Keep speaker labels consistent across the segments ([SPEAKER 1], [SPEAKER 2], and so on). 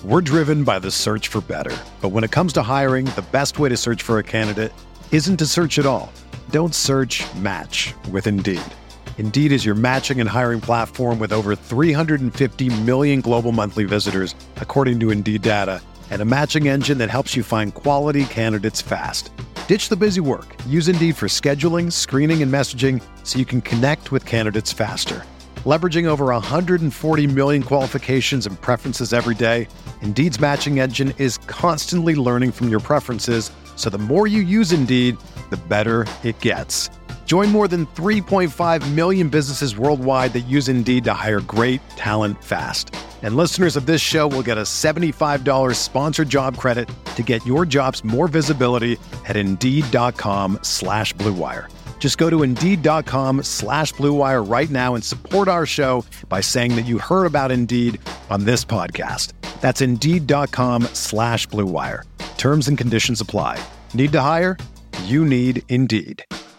[SPEAKER 1] We're driven by the search for better. But when it comes to hiring, the best way to search for a candidate isn't to search at all. Don't search, match with Indeed. Indeed is your matching and hiring platform with over 350 million global monthly visitors, according to Indeed data, and a matching engine that helps you find quality candidates fast. Ditch the busy work. Use Indeed for scheduling, screening, and messaging so you can connect with candidates faster. Leveraging over 140 million qualifications and preferences every day, Indeed's matching engine is constantly learning from your preferences, so the more you use Indeed, the better it gets. Join more than 3.5 million businesses worldwide that use Indeed to hire great talent fast. And listeners of this show will get a $75 sponsored job credit to get your jobs more visibility at Indeed.com/Blue Wire. Just go to Indeed.com/Blue Wire right now and support our show by saying that you heard about Indeed on this podcast. That's Indeed.com/Blue Wire. Terms and conditions apply. Need to hire? You need Indeed.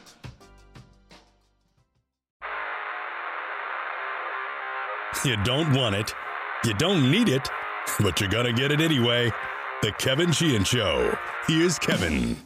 [SPEAKER 2] You don't want it, you don't need it, but you're gonna get it anyway. The Kevin Sheehan Show. Here's Kevin.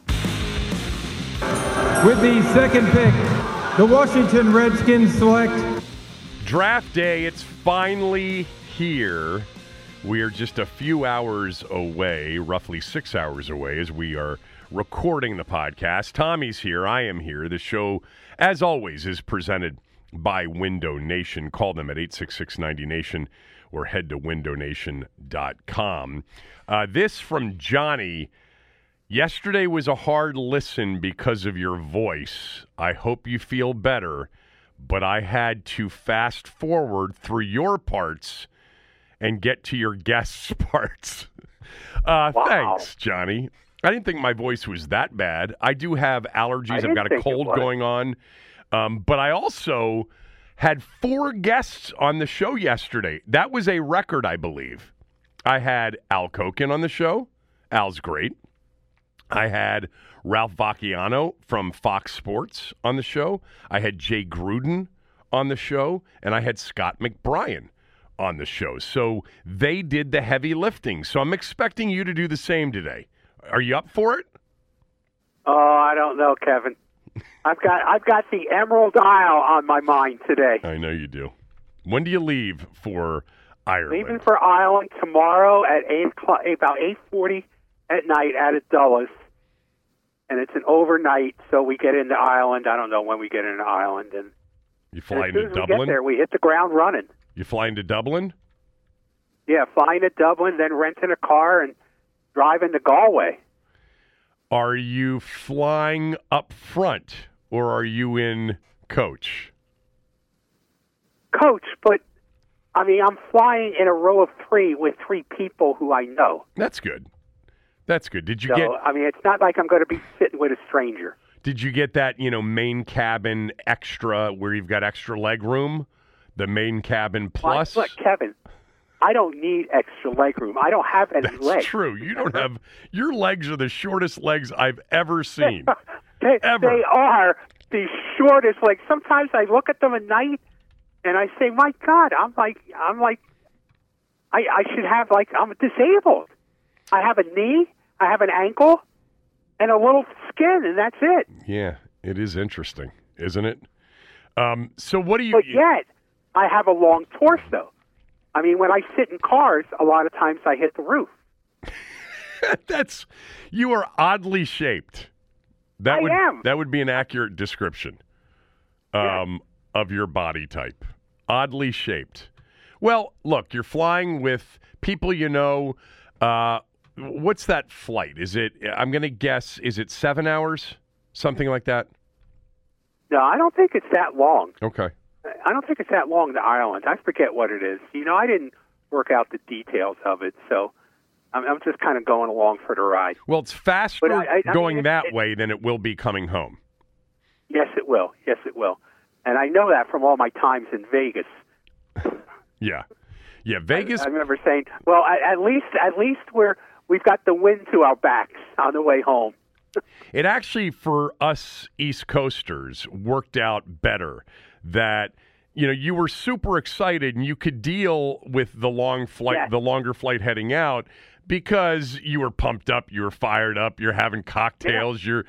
[SPEAKER 3] With the second pick, the Washington Redskins select.
[SPEAKER 4] Draft day, it's finally here. We are just a few hours away, roughly 6 hours away, as we are recording the podcast. Tommy's here. I am here. The show, as always, is presented by Window Nation. Call them at 866-90-NATION or head to windownation.com. This from Johnny. Yesterday was a hard listen because of your voice. I hope you feel better, but I had to fast forward through your parts and get to your guests' parts.
[SPEAKER 5] Wow.
[SPEAKER 4] Thanks, Johnny. I didn't think my voice was that bad. I do have allergies. I've got a cold going on. But I also had 4 guests on the show yesterday. That was a record, I believe. I had Al Koken on the show. Al's great. I had Ralph Vacchiano from Fox Sports on the show. I had Jay Gruden on the show. And I had Scott McBrien on the show. So they did the heavy lifting. So I'm expecting you to do the same today. Are you up for it?
[SPEAKER 5] Oh, I don't know, Kevin. I've got the Emerald Isle on my mind today.
[SPEAKER 4] I know you do. When do you leave for Ireland?
[SPEAKER 5] Leaving for Ireland tomorrow at 8 o'clock, about 8:40 at night out of Dulles. And it's an overnight, so we get into Ireland. I don't know when we get into Ireland. And
[SPEAKER 4] you fly
[SPEAKER 5] as soon
[SPEAKER 4] into
[SPEAKER 5] as
[SPEAKER 4] Dublin?
[SPEAKER 5] we get there, we hit the ground running.
[SPEAKER 4] You flying to Dublin?
[SPEAKER 5] Yeah, flying to Dublin, then renting a car and driving to Galway.
[SPEAKER 4] Are you flying up front, or are you in coach?
[SPEAKER 5] Coach, but, I mean, I'm flying in a row of 3 with 3 people who I know.
[SPEAKER 4] That's good. That's good. Did you
[SPEAKER 5] So,
[SPEAKER 4] get?
[SPEAKER 5] I mean, it's not like I'm going to be sitting with a stranger.
[SPEAKER 4] Did you get that, main cabin extra where you've got extra leg room? The main cabin plus?
[SPEAKER 5] Look, Kevin, I don't need extra leg room. I don't have any
[SPEAKER 4] That's
[SPEAKER 5] legs.
[SPEAKER 4] true. You don't have. Your legs are the shortest legs I've ever seen.
[SPEAKER 5] They are the shortest legs. Sometimes I look at them at night and I say, "My God, I should have I'm disabled. I have a knee, I have an ankle, and a little skin, and that's it."
[SPEAKER 4] Yeah, it is interesting, isn't it? So what do you?
[SPEAKER 5] But yet, I have a long torso. I mean, when I sit in cars, a lot of times I hit the roof.
[SPEAKER 4] You are oddly shaped.
[SPEAKER 5] I am.
[SPEAKER 4] That would be an accurate description of your body type. Oddly shaped. Well, look, you're flying with people you know. What's that flight? I'm going to guess, is it 7 hours? Something like that?
[SPEAKER 5] No, I don't think it's that long.
[SPEAKER 4] Okay.
[SPEAKER 5] I don't think it's that long to Ireland. I forget what it is. I didn't work out the details of it, so I'm just kind of going along for the ride.
[SPEAKER 4] Well, it's faster going that
[SPEAKER 5] it,
[SPEAKER 4] way than it will be coming home.
[SPEAKER 5] Yes, it will. Yes, it will. And I know that from all my times in Vegas.
[SPEAKER 4] Yeah. Yeah, Vegas.
[SPEAKER 5] I remember saying, well, at least we've got the wind to our backs on the way home.
[SPEAKER 4] It actually, for us East Coasters, worked out better that you were super excited and you could deal with the long flight, the longer flight heading out, because you were pumped up, you were fired up, you're having cocktails, you're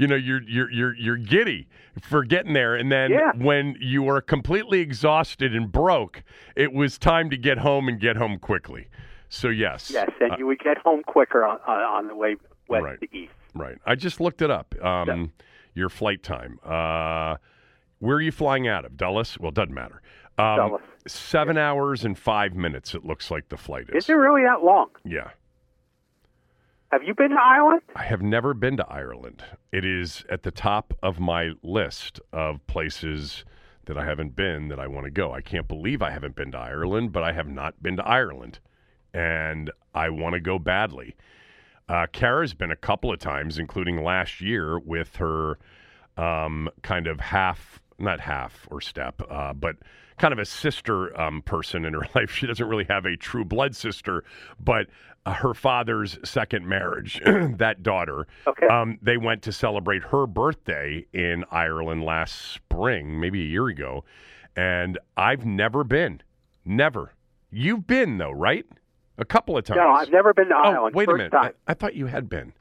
[SPEAKER 4] giddy for getting there. And then when you were completely exhausted and broke, it was time to get home and get home quickly. So yes.
[SPEAKER 5] Yes, and you would get home quicker on the way west to east.
[SPEAKER 4] Right. I just looked it up. Your flight time. Where are you flying out of? Dulles? Well, it doesn't matter.
[SPEAKER 5] Dulles.
[SPEAKER 4] 7 hours and 5 minutes, it looks like the flight is.
[SPEAKER 5] Is it really that long?
[SPEAKER 4] Yeah.
[SPEAKER 5] Have you been to Ireland?
[SPEAKER 4] I have never been to Ireland. It is at the top of my list of places that I haven't been that I want to go. I can't believe I haven't been to Ireland, but I have not been to Ireland. And I want to go badly. Kara's been a couple of times, including last year with her kind of not half or step, but kind of a sister person in her life. She doesn't really have a true blood sister, but her father's second marriage, that daughter, they went to celebrate her birthday in Ireland last spring, maybe a year ago, and I've never been. Never. You've been, though, right? A couple of times.
[SPEAKER 5] No, I've never been to Ireland.
[SPEAKER 4] Wait a minute. I thought you had been.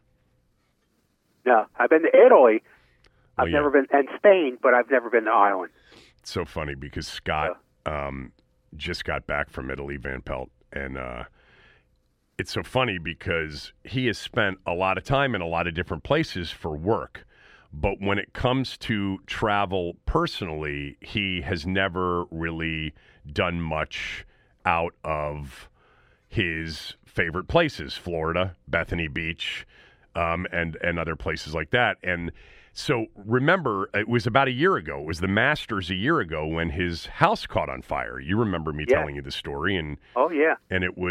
[SPEAKER 5] No, I've been to Italy. I've never been, and Spain, but I've never been to Ireland.
[SPEAKER 4] It's so funny because Scott just got back from Italy, Van Pelt, and it's so funny because he has spent a lot of time in a lot of different places for work. But when it comes to travel personally, he has never really done much out of his favorite places, Florida, Bethany Beach, and other places like that. And so remember, it was about a year ago. It was the Masters a year ago when his house caught on fire. You remember me telling you the story. And and it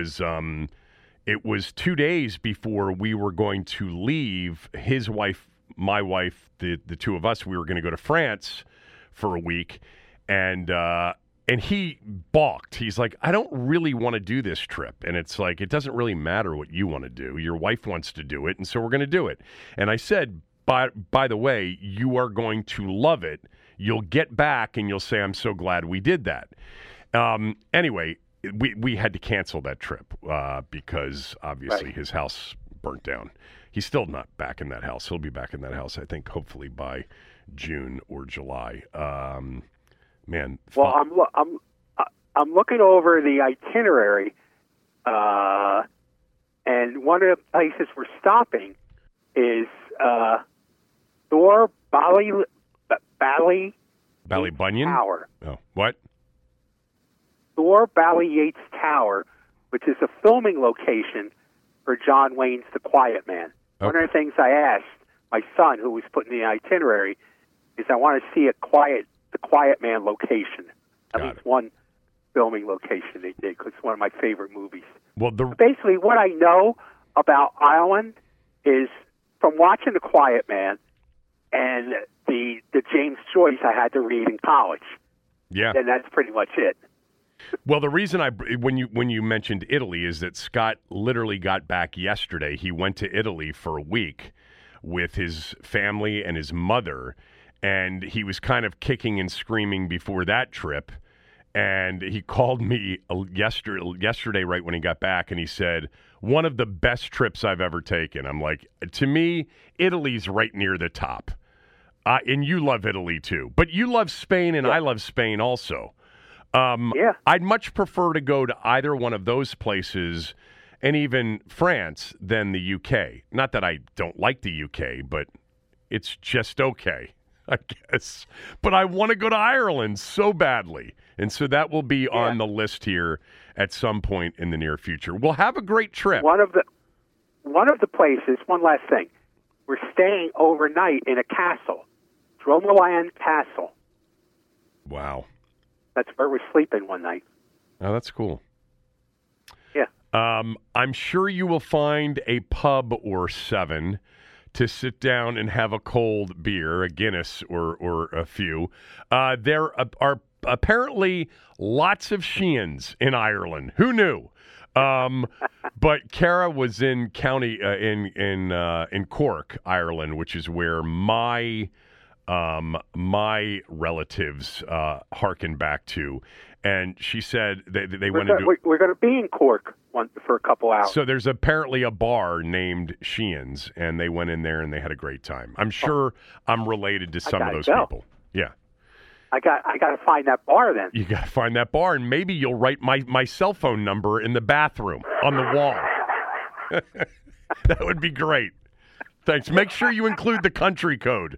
[SPEAKER 4] was 2 days before we were going to leave. His wife, my wife, the two of us, we were going to go to France for a week. And he balked. He's like, I don't really want to do this trip. And it's like, it doesn't really matter what you want to do. Your wife wants to do it, and so we're going to do it. And I said, by the way, you are going to love it. You'll get back, and you'll say, I'm so glad we did that. Anyway, we had to cancel that trip because, obviously, his house burnt down. He's still not back in that house. He'll be back in that house, I think, hopefully by June or July. Man,
[SPEAKER 5] well, I'm looking over the itinerary, and one of the places we're stopping is Thor
[SPEAKER 4] Ballybunion
[SPEAKER 5] Tower.
[SPEAKER 4] Oh, what?
[SPEAKER 5] Thor Bally-Yates Tower, which is a filming location for John Wayne's The Quiet Man. Okay. One of the things I asked my son, who was putting the itinerary, is I want to see the Quiet Man location. At least one filming location they did, because it's one of my favorite movies. Well, basically, what I know about Ireland is from watching The Quiet Man and the James Joyce I had to read in college.
[SPEAKER 4] Yeah,
[SPEAKER 5] and that's pretty much it.
[SPEAKER 4] Well, the reason when you mentioned Italy is that Scott literally got back yesterday. He went to Italy for a week with his family and his mother, and he was kind of kicking and screaming before that trip. And he called me yesterday right when he got back, and he said, one of the best trips I've ever taken. I'm like, to me, Italy's right near the top. And you love Italy too. But you love Spain, and I love Spain also. I'd much prefer to go to either one of those places, and even France, than the UK. Not that I don't like the UK, but it's just okay, I guess. But I want to go to Ireland so badly. And so that will be on the list here at some point in the near future. We'll have a great trip.
[SPEAKER 5] One of the places, one last thing, we're staying overnight in a castle, Dromoland Castle.
[SPEAKER 4] Wow.
[SPEAKER 5] That's where we're sleeping one night.
[SPEAKER 4] Oh, that's cool.
[SPEAKER 5] Yeah.
[SPEAKER 4] I'm sure you will find a pub or 7 to sit down and have a cold beer, a Guinness or a few. There are apparently lots of Sheehan's in Ireland. Who knew? But Kara was in in Cork, Ireland, which is where my my relatives harken back to. And she said they went
[SPEAKER 5] We're going to be in Cork for a couple hours.
[SPEAKER 4] So there's apparently a bar named Sheehan's, and they went in there and they had a great time. I'm sure I'm related to some of those people. Yeah.
[SPEAKER 5] I got to find that bar then.
[SPEAKER 4] You got to find that bar, and maybe you'll write my cell phone number in the bathroom on the wall. That would be great. Thanks. Make sure you include the country code.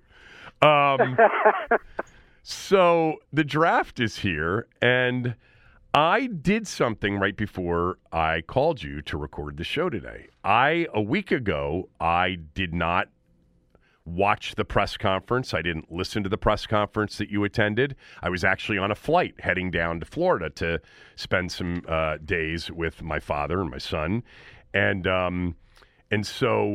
[SPEAKER 4] So the draft is here, and I did something right before I called you to record the show today. A week ago, I did not watch the press conference. I didn't listen to the press conference that you attended. I was actually on a flight heading down to Florida to spend some days with my father and my son. And so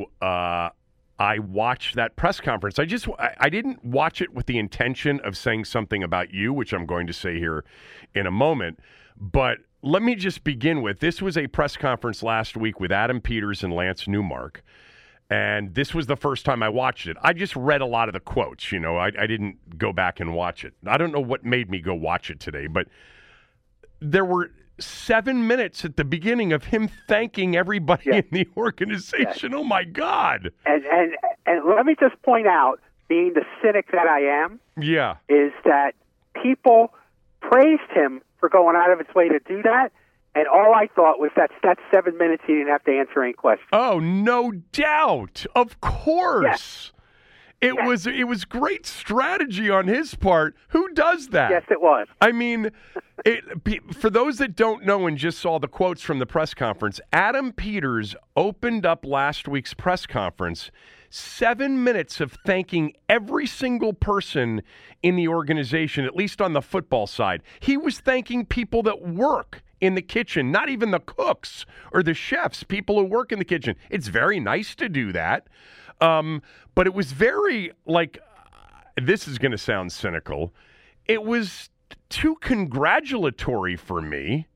[SPEAKER 4] I watched that press conference. I didn't watch it with the intention of saying something about you, which I'm going to say here in a moment. But let me just begin with, this was a press conference last week with Adam Peters and Lance Newmark. And this was the first time I watched it. I just read a lot of the quotes, I didn't go back and watch it. I don't know what made me go watch it today, but there were 7 minutes at the beginning of him thanking everybody in the organization. Oh, my God.
[SPEAKER 5] And let me just point out, being the cynic that I am, is that people praised him for going out of its way to do that. And all I thought was that's 7 minutes he didn't have to answer any questions.
[SPEAKER 4] Oh, no doubt. Of course. It was great strategy on his part. Who does that?
[SPEAKER 5] Yes, it was.
[SPEAKER 4] I mean, for those that don't know and just saw the quotes from the press conference, Adam Peters opened up last week's press conference 7 minutes of thanking every single person in the organization, at least on the football side. He was thanking people that work in the kitchen, not even the cooks or the chefs, people who work in the kitchen. It's very nice to do that. But it was very, this is going to sound cynical. It was too congratulatory for me.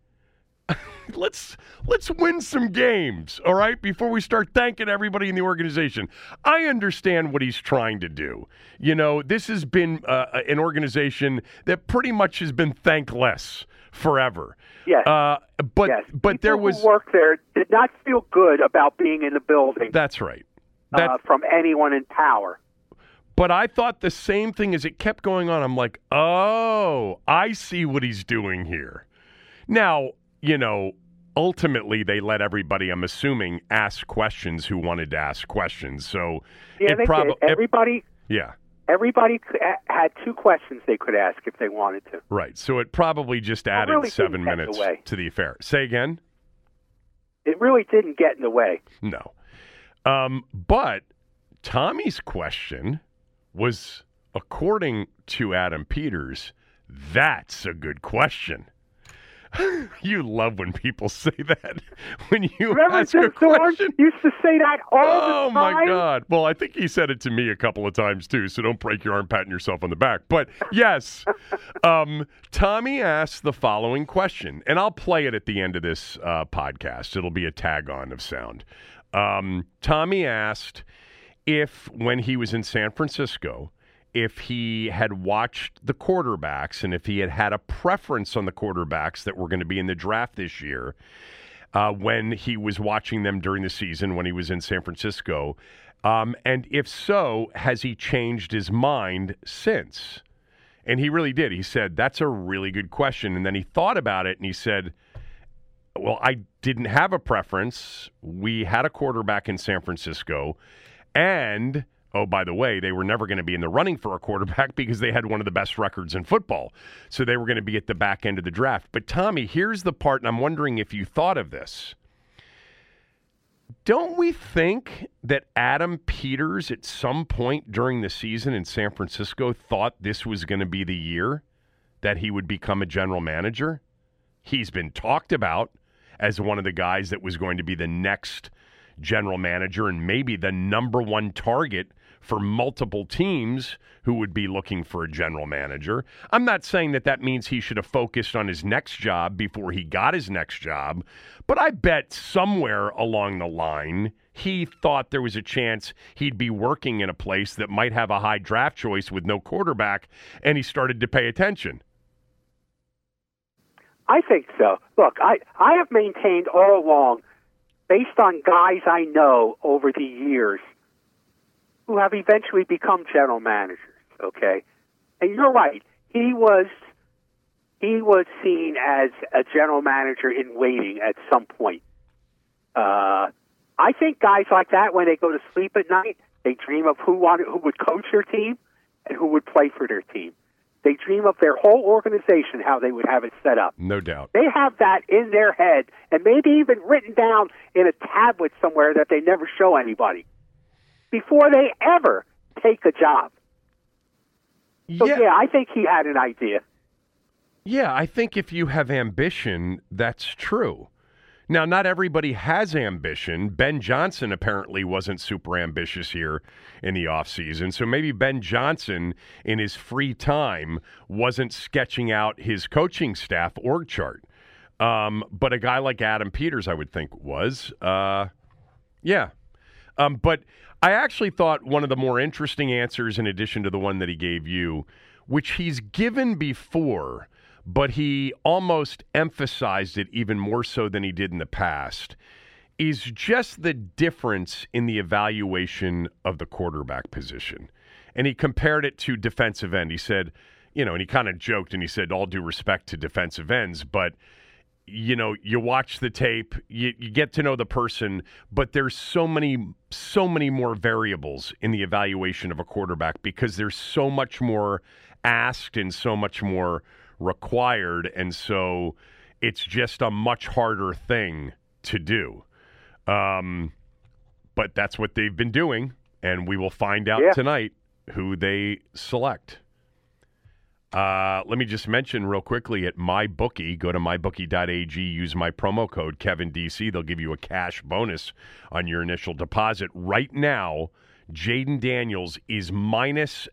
[SPEAKER 4] Let's win some games, all right, before we start thanking everybody in the organization. I understand what he's trying to do. This has been an organization that pretty much has been thankless forever.
[SPEAKER 5] Yes.
[SPEAKER 4] But
[SPEAKER 5] people
[SPEAKER 4] there was
[SPEAKER 5] who worked there did not feel good about being in the building.
[SPEAKER 4] That's right.
[SPEAKER 5] From anyone in power.
[SPEAKER 4] But I thought the same thing as it kept going on. I'm like, oh, I see what he's doing here. Now, ultimately they let everybody, I'm assuming, ask questions who wanted to ask questions. So
[SPEAKER 5] they did. Everybody had 2 questions they could ask if they wanted to.
[SPEAKER 4] Right. So it probably just added
[SPEAKER 5] really
[SPEAKER 4] 7 minutes to the affair. Say again?
[SPEAKER 5] It really didn't get in the way.
[SPEAKER 4] No. But Tommy's question was, according to Adam Peters, that's a good question. You love when people say that. When you ask a question.
[SPEAKER 5] Used to say that all the time.
[SPEAKER 4] Oh, my God. Well, I think he said it to me a couple of times, too, so don't break your arm patting yourself on the back. But, yes, Tommy asked the following question, and I'll play it at the end of this podcast. It'll be a tag-on of sound. Tommy asked if, when he was in San Francisco, if he had watched the quarterbacks and if he had a preference on the quarterbacks that were going to be in the draft this year when he was watching them during the season when he was in San Francisco. And if so, has he changed his mind since? And he really did. He said, that's a really good question. And then he thought about it and he said, well, I didn't have a preference. We had a quarterback in San Francisco. And, oh, by the way, they were never going to be in the running for a quarterback because they had one of the best records in football. So they were going to be at the back end of the draft. But, Tommy, here's the part, and I'm wondering if you thought of this. Don't we think that Adam Peters at some point during the season in San Francisco thought this was going to be the year that he would become a general manager? He's been talked about as one of the guys that was going to be the next general manager and maybe the number one target for multiple teams who would be looking for a general manager. I'm not saying that means he should have focused on his next job before he got his next job, but I bet somewhere along the line he thought there was a chance he'd be working in a place that might have a high draft choice with no quarterback, and he started to pay attention.
[SPEAKER 5] I think so. Look, I have maintained all along, based on guys I know over the years who have eventually become general managers, okay? And you're right. He was seen as a general manager in waiting at some point. I think guys like that, when they go to sleep at night, they dream of who would coach their team and who would play for their team. They dream of their whole organization, how they would have it set up.
[SPEAKER 4] No doubt.
[SPEAKER 5] They have that in their head, and maybe even written down in a tablet somewhere that they never show anybody before they ever take a job. So, yeah, I think he had an idea.
[SPEAKER 4] Yeah, I think if you have ambition, that's true. Now, not everybody has ambition. Ben Johnson apparently wasn't super ambitious here in the offseason. So maybe Ben Johnson, in his free time, wasn't sketching out his coaching staff org chart. But a guy like Adam Peters, I would think, was. Yeah. But I actually thought one of the more interesting answers, in addition to the one that he gave you, which he's given before, but he almost emphasized it even more so than he did in the past, is just the difference in the evaluation of the quarterback position. And he compared it to defensive end. He said, and he kind of joked and he said, all due respect to defensive ends, but, you watch the tape, you get to know the person, but there's so many more variables in the evaluation of a quarterback because there's so much more asked and so much more required, and so it's just a much harder thing to do. But that's what they've been doing, and we will find out tonight who they select. Let me just mention real quickly at MyBookie, go to mybookie.ag, use my promo code KevinDC. They'll give you a cash bonus on your initial deposit. Right now, Jayden Daniels is minus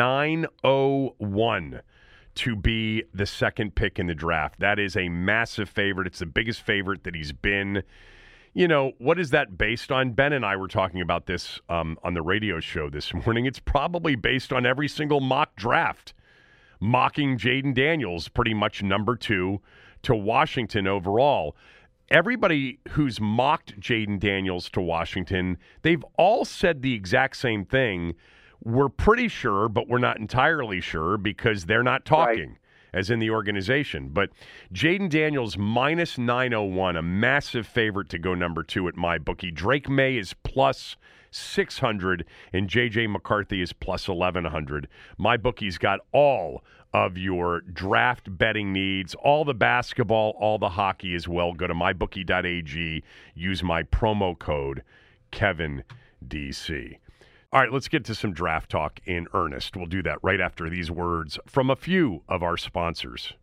[SPEAKER 4] 901 to be the second pick in the draft. That is a massive favorite. It's the biggest favorite that he's been. What is that based on? Ben and I were talking about this on the radio show this morning. It's probably based on every single mock draft, mocking Jayden Daniels pretty much number 2 to Washington overall. Everybody who's mocked Jayden Daniels to Washington, they've all said the exact same thing. We're pretty sure, but we're not entirely sure because they're not talking, as in the organization. But Jayden Daniels minus 901, a massive favorite to go number 2 at MyBookie. Drake May is plus 600, and J.J. McCarthy is plus 1,100. MyBookie's got all of your draft betting needs, all the basketball, all the hockey as well. Go to mybookie.ag, use my promo code KevinDC. All right, let's get to some draft talk in earnest. We'll do that right after these words from a few of our sponsors.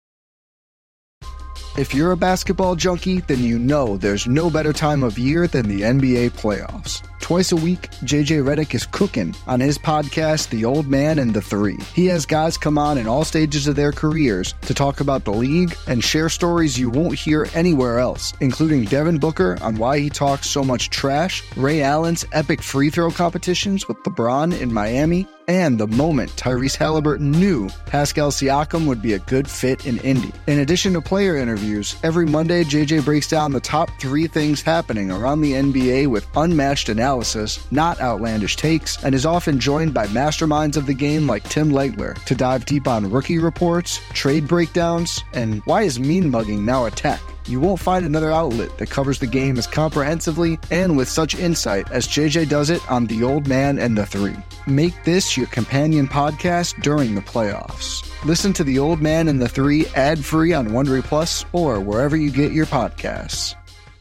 [SPEAKER 6] If you're a basketball junkie, then you know there's no better time of year than the NBA playoffs. Twice a week, JJ Redick is cooking on his podcast, The Old Man and the Three. He has guys come on in all stages of their careers to talk about the league and share stories you won't hear anywhere else, including Devin Booker on why he talks so much trash, Ray Allen's epic free throw competitions with LeBron in Miami, and the moment Tyrese Halliburton knew Pascal Siakam would be a good fit in Indy. In addition to player interviews, every Monday JJ breaks down the top 3 things happening around the NBA with unmatched analysis, not outlandish takes, and is often joined by masterminds of the game like Tim Legler to dive deep on rookie reports, trade breakdowns, and why is mean mugging now a tech? You won't find another outlet that covers the game as comprehensively and with such insight as JJ does it on The Old Man and the Three. Make this your companion podcast during the playoffs. Listen to The Old Man and the Three ad-free on Wondery Plus or wherever you get your podcasts.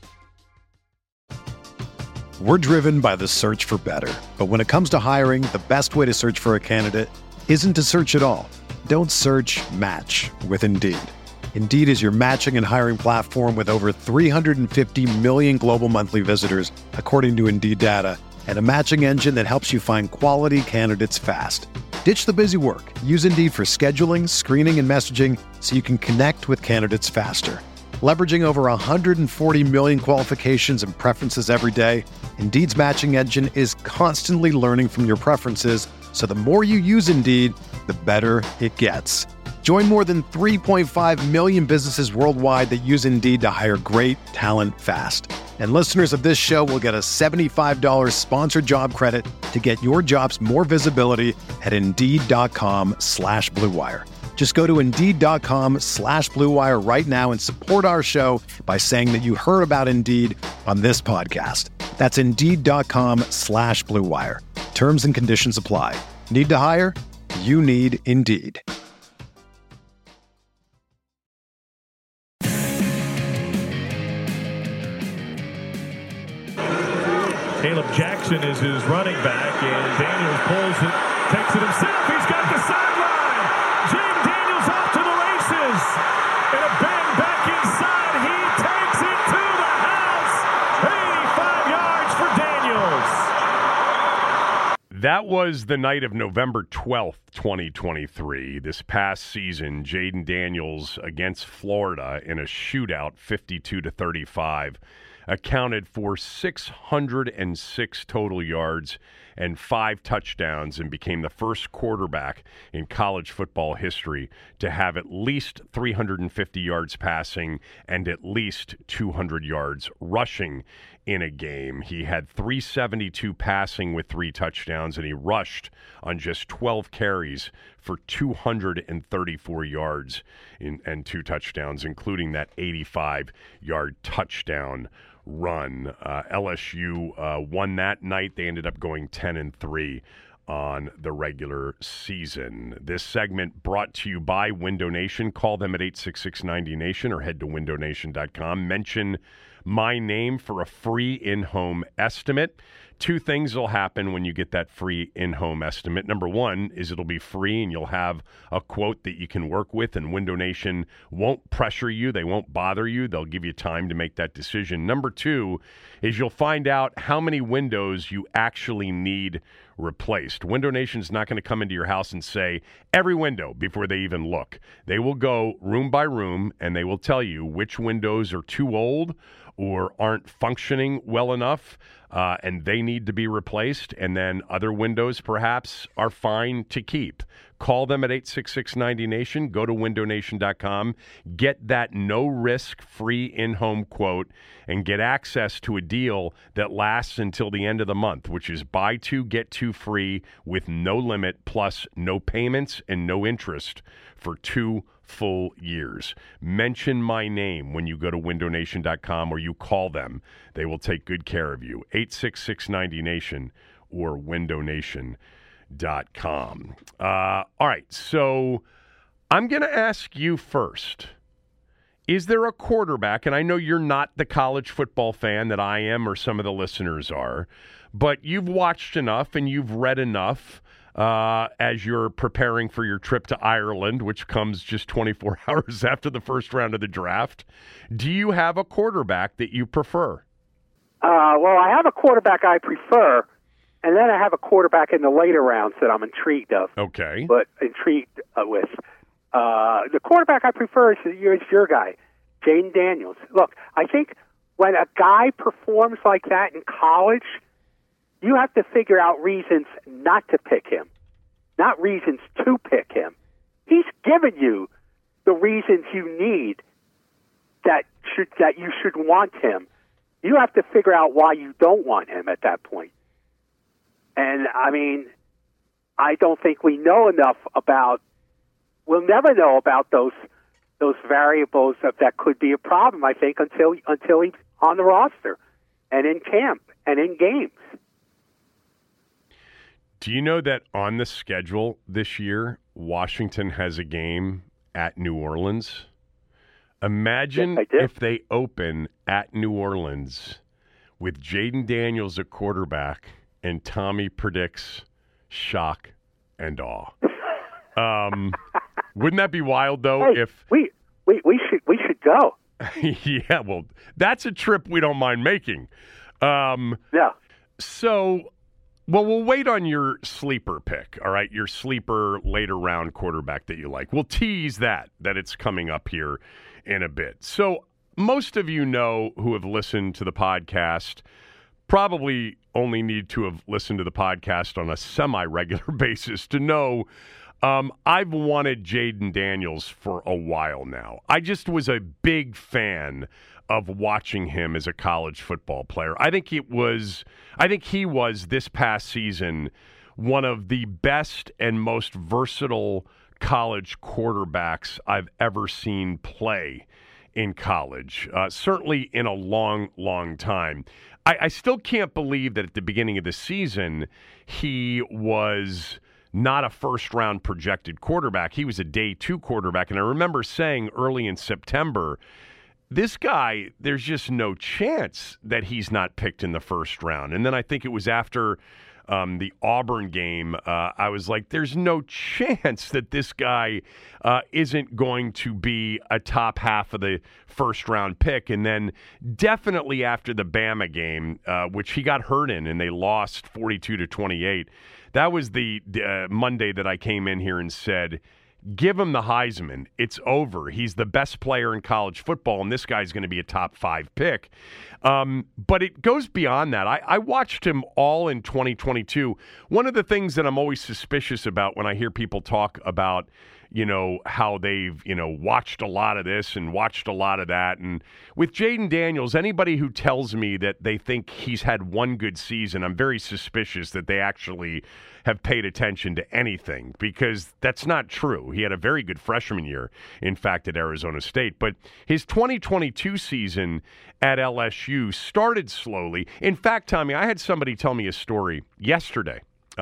[SPEAKER 1] We're driven by the search for better. But when it comes to hiring, the best way to search for a candidate isn't to search at all. Don't search, match with Indeed. Indeed is your matching and hiring platform with over 350 million global monthly visitors, according to Indeed data, and a matching engine that helps you find quality candidates fast. Ditch the busy work. Use Indeed for scheduling, screening, and messaging so you can connect with candidates faster. Leveraging over 140 million qualifications and preferences every day, Indeed's matching engine is constantly learning from your preferences, so the more you use Indeed, the better it gets. Join more than 3.5 million businesses worldwide that use Indeed to hire great talent fast. And listeners of this show will get a $75 sponsored job credit to get your jobs more visibility at Indeed.com/Blue Wire. Just go to Indeed.com/Blue Wire right now and support our show by saying that you heard about Indeed on this podcast. That's Indeed.com/Blue Wire. Terms and conditions apply. Need to hire? You need Indeed.
[SPEAKER 7] Caleb Jackson is his running back, and Daniels pulls it, takes it himself. He's got the sideline. Jaden Daniels off to the races. And a bang back inside. He takes it to the house. 85 yards for Daniels.
[SPEAKER 4] That was the night of November 12th, 2023. This past season, Jaden Daniels against Florida in a shootout, 52-35. Accounted for 606 total yards and 5 touchdowns and became the first quarterback in college football history to have at least 350 yards passing and at least 200 yards rushing in a game. He had 372 passing with 3 touchdowns, and he rushed on just 12 carries for 234 yards and 2 touchdowns, including that 85-yard touchdown run. LSU won that night. They ended up going 10-3 on the regular season. This segment brought to you by Window Nation. Call them at 866-90-NATION or head to windownation.com. Mention my name for a free in-home estimate. 2 things will happen when you get that free in-home estimate. Number 1 is it'll be free and you'll have a quote that you can work with, and Window Nation won't pressure you. They won't bother you. They'll give you time to make that decision. Number 2 is you'll find out how many windows you actually need replaced. Window Nation's not going to come into your house and say every window before they even look. They will go room by room and they will tell you which windows are too old or aren't functioning well enough, and they need to be replaced, and then other windows perhaps are fine to keep. Call them at 866-90-NATION. Go to windownation.com. Get that no-risk free in-home quote and get access to a deal that lasts until the end of the month, which is buy 2, get 2 free with no limit, plus no payments and no interest for 2 full years. Mention my name when you go to windownation.com or you call them. They will take good care of you. 866-90-NATION or windownation.com. All right, so I'm going to ask you first. Is there a quarterback, and I know you're not the college football fan that I am or some of the listeners are, but you've watched enough and you've read enough as you're preparing for your trip to Ireland, which comes just 24 hours after the first round of the draft. Do you have a quarterback that you prefer?
[SPEAKER 5] Well, I have a quarterback I prefer, and then I have a quarterback in the later rounds that I'm intrigued of.
[SPEAKER 4] Okay.
[SPEAKER 5] But intrigued with. The quarterback I prefer is your guy, Jaden Daniels. Look, I think when a guy performs like that in college, you have to figure out reasons not to pick him, not reasons to pick him. He's given you the reasons you need that you should want him. You have to figure out why you don't want him at that point. And, I mean, I don't think we know enough about – we'll never know about those variables that could be a problem, I think, until he's on the roster and in camp and in games.
[SPEAKER 4] Do you know that on the schedule this year, Washington has a game at New Orleans? Imagine if they open at New Orleans with Jaden Daniels at quarterback and Tommy predicts shock and awe. Wouldn't that be wild, though?
[SPEAKER 5] Hey,
[SPEAKER 4] if
[SPEAKER 5] we should go.
[SPEAKER 4] Yeah, well, that's a trip we don't mind making.
[SPEAKER 5] Yeah.
[SPEAKER 4] So Well, we'll wait on your sleeper pick, all right? Your sleeper later round quarterback that you like. We'll tease that it's coming up here in a bit. So most of you know who have listened to the podcast probably only need to have listened to the podcast on a semi-regular basis to know I've wanted Jayden Daniels for a while now. I just was a big fan of watching him as a college football player. I think he was this past season one of the best and most versatile college quarterbacks I've ever seen play in college, certainly in a long, long time. I still can't believe that at the beginning of the season he was not a first-round projected quarterback. He was a day 2 quarterback, and I remember saying early in September, this guy, there's just no chance that he's not picked in the first round. And then I think it was after the Auburn game, I was like, there's no chance that this guy isn't going to be a top half of the first-round pick. And then definitely after the Bama game, which he got hurt in, and they lost 42-28, that was the Monday that I came in here and said, give him the Heisman. It's over. He's the best player in college football, and this guy's going to be a top 5 pick. But it goes beyond that. I watched him all in 2022. One of the things that I'm always suspicious about when I hear people talk about, how they've, watched a lot of this and watched a lot of that. And with Jayden Daniels, anybody who tells me that they think he's had one good season, I'm very suspicious that they actually have paid attention to anything, because that's not true. He had a very good freshman year, in fact, at Arizona State. But his 2022 season at LSU started slowly. In fact, Tommy, I had somebody tell me a story yesterday.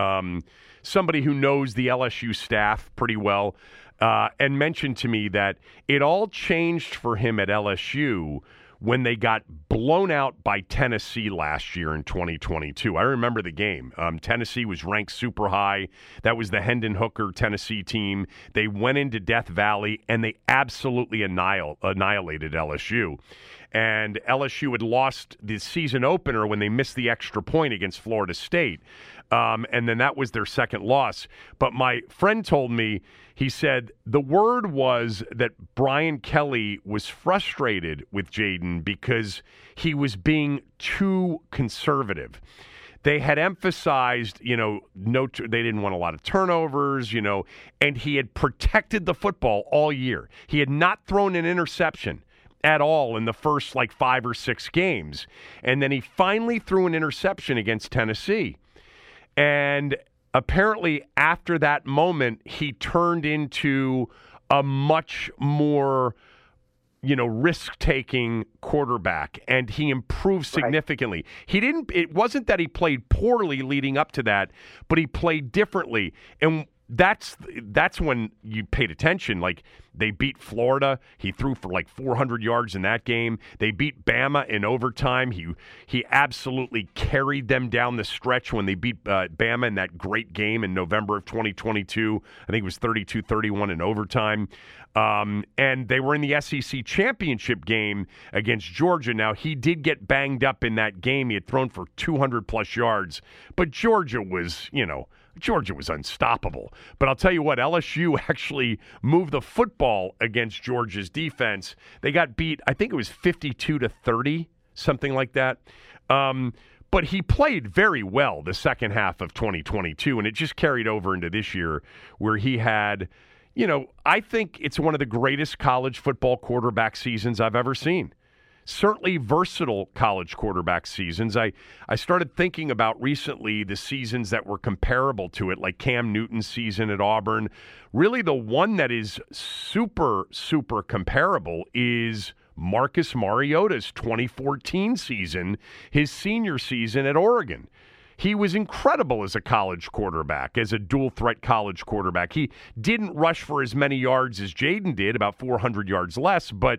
[SPEAKER 4] Somebody who knows the LSU staff pretty well, and mentioned to me that it all changed for him at LSU when they got blown out by Tennessee last year in 2022. I remember the game. Tennessee was ranked super high. That was the Hendon Hooker Tennessee team. They went into Death Valley, and they absolutely annihilated LSU. And LSU had lost the season opener when they missed the extra point against Florida State. And then that was their second loss. But my friend told me, he said the word was that Brian Kelly was frustrated with Jayden because he was being too conservative. They had emphasized, they didn't want a lot of turnovers, and he had protected the football all year. He had not thrown an interception at all in the first 5 or 6 games. And then he finally threw an interception against Tennessee. And apparently after that moment, he turned into a much more, risk-taking quarterback, and he improved significantly. Right. It wasn't that he played poorly leading up to that, but he played differently. And that's when you paid attention. They beat Florida. He threw for 400 yards in that game. They beat Bama in overtime. He absolutely carried them down the stretch when they beat Bama in that great game in November of 2022. I think it was 32-31 in overtime. And they were in the SEC championship game against Georgia. Now, he did get banged up in that game. He had thrown for 200-plus yards. But Georgia was unstoppable. But I'll tell you what, LSU actually moved the football against Georgia's defense. They got beat, I think it was 52-30, something like that. But he played very well the second half of 2022, and it just carried over into this year where he had, I think it's one of the greatest college football quarterback seasons I've ever seen. Certainly versatile college quarterback seasons. I started thinking about recently the seasons that were comparable to it, like Cam Newton's season at Auburn. Really the one that is super, super comparable is Marcus Mariota's 2014 season, his senior season at Oregon. He was incredible as a college quarterback, as a dual-threat college quarterback. He didn't rush for as many yards as Jayden did, about 400 yards less, but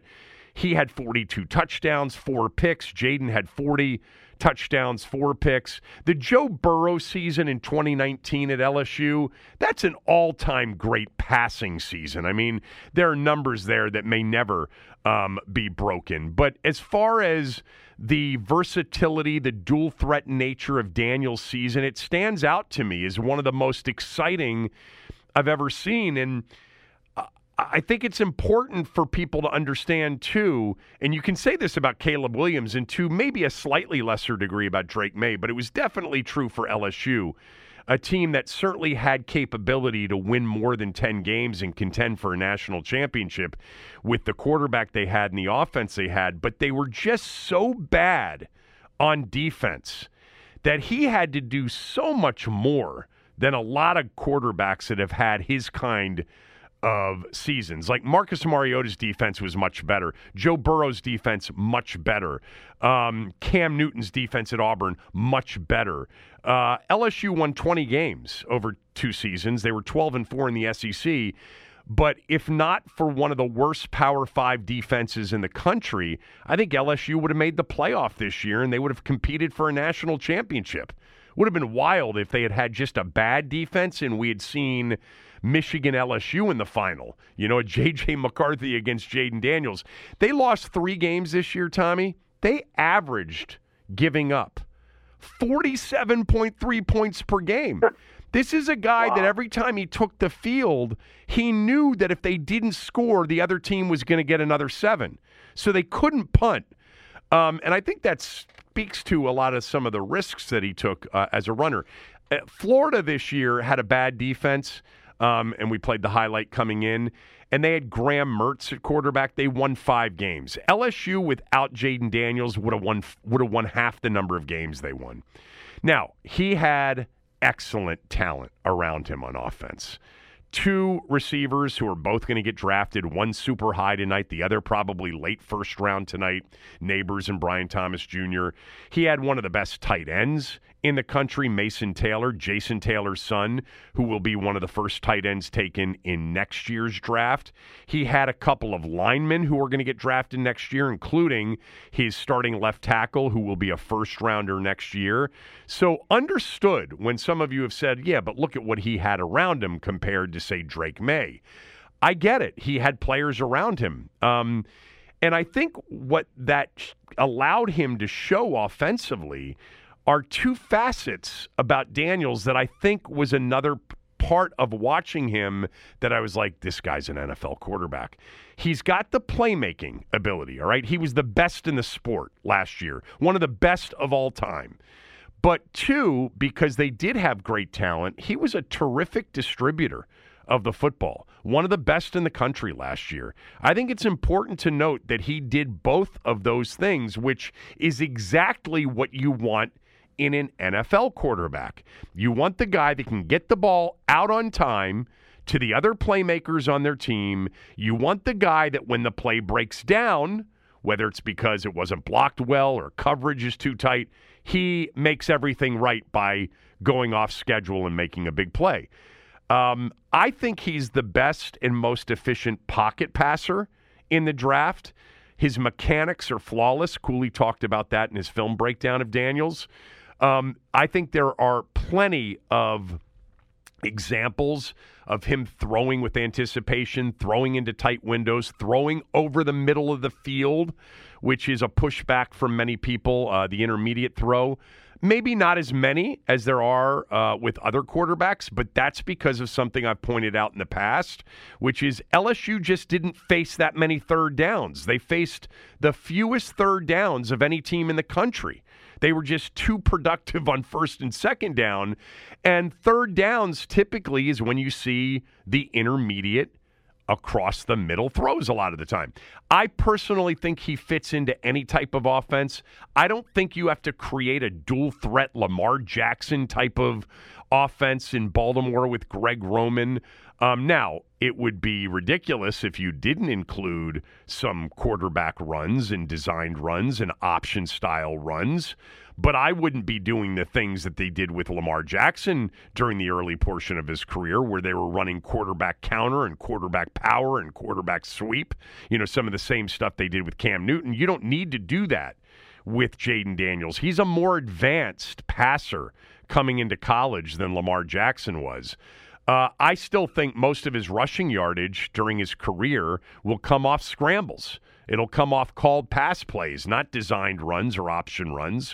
[SPEAKER 4] He had 42 touchdowns, 4 picks. Jaden had 40 touchdowns, 4 picks. The Joe Burrow season in 2019 at LSU, that's an all-time great passing season. I mean, there are numbers there that may never be broken. But as far as the versatility, the dual threat nature of Daniel's season, it stands out to me as one of the most exciting I've ever seen. And I think it's important for people to understand, too, and you can say this about Caleb Williams and to maybe a slightly lesser degree about Drake May, but it was definitely true for LSU, a team that certainly had capability to win more than 10 games and contend for a national championship with the quarterback they had and the offense they had, but they were just so bad on defense that he had to do so much more than a lot of quarterbacks that have had his kind of seasons. Like Marcus Mariota's defense was much better. Joe Burrow's defense, much better. Cam Newton's defense at Auburn, much better. LSU won 20 games over 2 seasons. They were 12-4 in the SEC. But if not for one of the worst Power 5 defenses in the country, I think LSU would have made the playoff this year and they would have competed for a national championship. Would have been wild if they had had just a bad defense and we had seen Michigan LSU in the final. You know, J.J. McCarthy against Jaden Daniels. They lost 3 games this year, Tommy. They averaged giving up 47.3 points per game. This is a guy that every time he took the field, he knew that if they didn't score, the other team was going to get another 7. So they couldn't punt. And I think that speaks to a lot of some of the risks that he took as a runner. Florida this year had a bad defense, and we played the highlight coming in, and they had Graham Mertz at quarterback. They won 5 games. LSU without Jaden Daniels would have won half the number of games they won. Now, he had excellent talent around him on offense. 2 receivers who are both going to get drafted, one super high tonight, the other probably late first round tonight, Neighbors and Brian Thomas Jr. He had one of the best tight ends in the country, Mason Taylor, Jason Taylor's son, who will be one of the first tight ends taken in next year's draft. He had a couple of linemen who are going to get drafted next year, including his starting left tackle, who will be a first-rounder next year. So understood when some of you have said, yeah, but look at what he had around him compared to, say, Drake May. I get it. He had players around him. And I think what that allowed him to show offensively are 2 facets about Daniels that I think was another part of watching him that I was like, this guy's an NFL quarterback. He's got the playmaking ability, all right? He was the best in the sport last year, one of the best of all time. But 2, because they did have great talent, he was a terrific distributor of the football, one of the best in the country last year. I think it's important to note that he did both of those things, which is exactly what you want in an NFL quarterback. You want the guy that can get the ball out on time to the other playmakers on their team. You want the guy that when the play breaks down, whether it's because it wasn't blocked well or coverage is too tight, he makes everything right by going off schedule and making a big play. I think he's the best and most efficient pocket passer in the draft. His mechanics are flawless. Cooley talked about that in his film breakdown of Daniels. I think there are plenty of examples of him throwing with anticipation, throwing into tight windows, throwing over the middle of the field, which is a pushback from many people, the intermediate throw. Maybe not as many as there are with other quarterbacks, but that's because of something I've pointed out in the past, which is LSU just didn't face that many third downs. They faced the fewest third downs of any team in the country. They were just too productive on first and second down. And third downs typically is when you see the intermediate across the middle throws a lot of the time. I personally think he fits into any type of offense. I don't think you have to create a dual threat Lamar Jackson type of offense in Baltimore with Greg Roman. Now, it would be ridiculous if you didn't include some quarterback runs and designed runs and option-style runs, but I wouldn't be doing the things that they did with Lamar Jackson during the early portion of his career where they were running quarterback counter and quarterback power and quarterback sweep, some of the same stuff they did with Cam Newton. You don't need to do that with Jayden Daniels. He's a more advanced passer coming into college than Lamar Jackson was. I still think most of his rushing yardage during his career will come off scrambles. It'll come off called pass plays, not designed runs or option runs.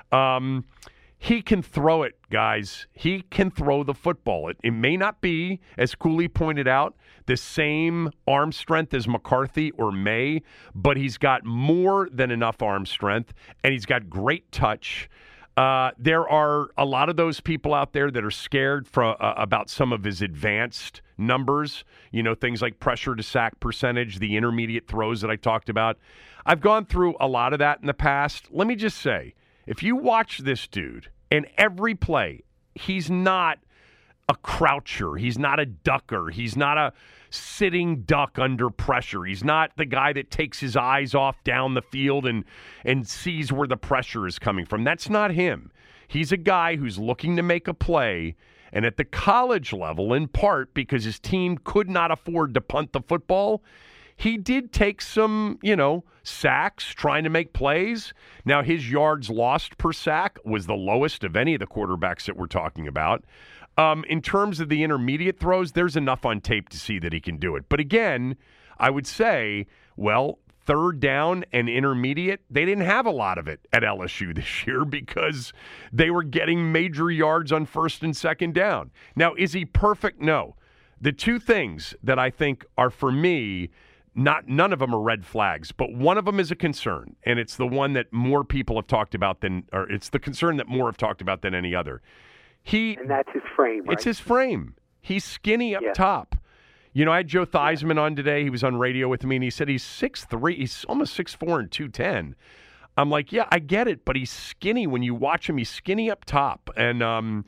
[SPEAKER 4] He can throw it, guys. He can throw the football. It may not be, as Cooley pointed out, the same arm strength as McCarthy or May, but he's got more than enough arm strength, and he's got great touch. There are a lot of those people out there that are scared about some of his advanced numbers, things like pressure to sack percentage, the intermediate throws that I talked about. I've gone through a lot of that in the past. Let me just say, if you watch this dude in every play, he's not a croucher. He's not a ducker. He's not a sitting duck under pressure. He's not the guy that takes his eyes off down the field and sees where the pressure is coming from. That's not him. He's a guy who's looking to make a play, and at the college level, in part because his team could not afford to punt the football, he did take some, sacks trying to make plays. Now, his yards lost per sack was the lowest of any of the quarterbacks that we're talking about. In terms of the intermediate throws, there's enough on tape to see that he can do it. But again, I would say, third down and intermediate, they didn't have a lot of it at LSU this year because they were getting major yards on first and second down. Now, is he perfect? No. The two things that I think are, for me, none of them are red flags, but one of them is a concern, and it's the one that more people have talked about it's the concern that more have talked about than any other.
[SPEAKER 5] And that's his frame, right?
[SPEAKER 4] It's his frame. He's skinny up top. I had Joe Theismann on today. He was on radio with me, and he said he's 6'3". He's almost 6'4" and 210. I'm like, yeah, I get it, but he's skinny. When you watch him, he's skinny up top. And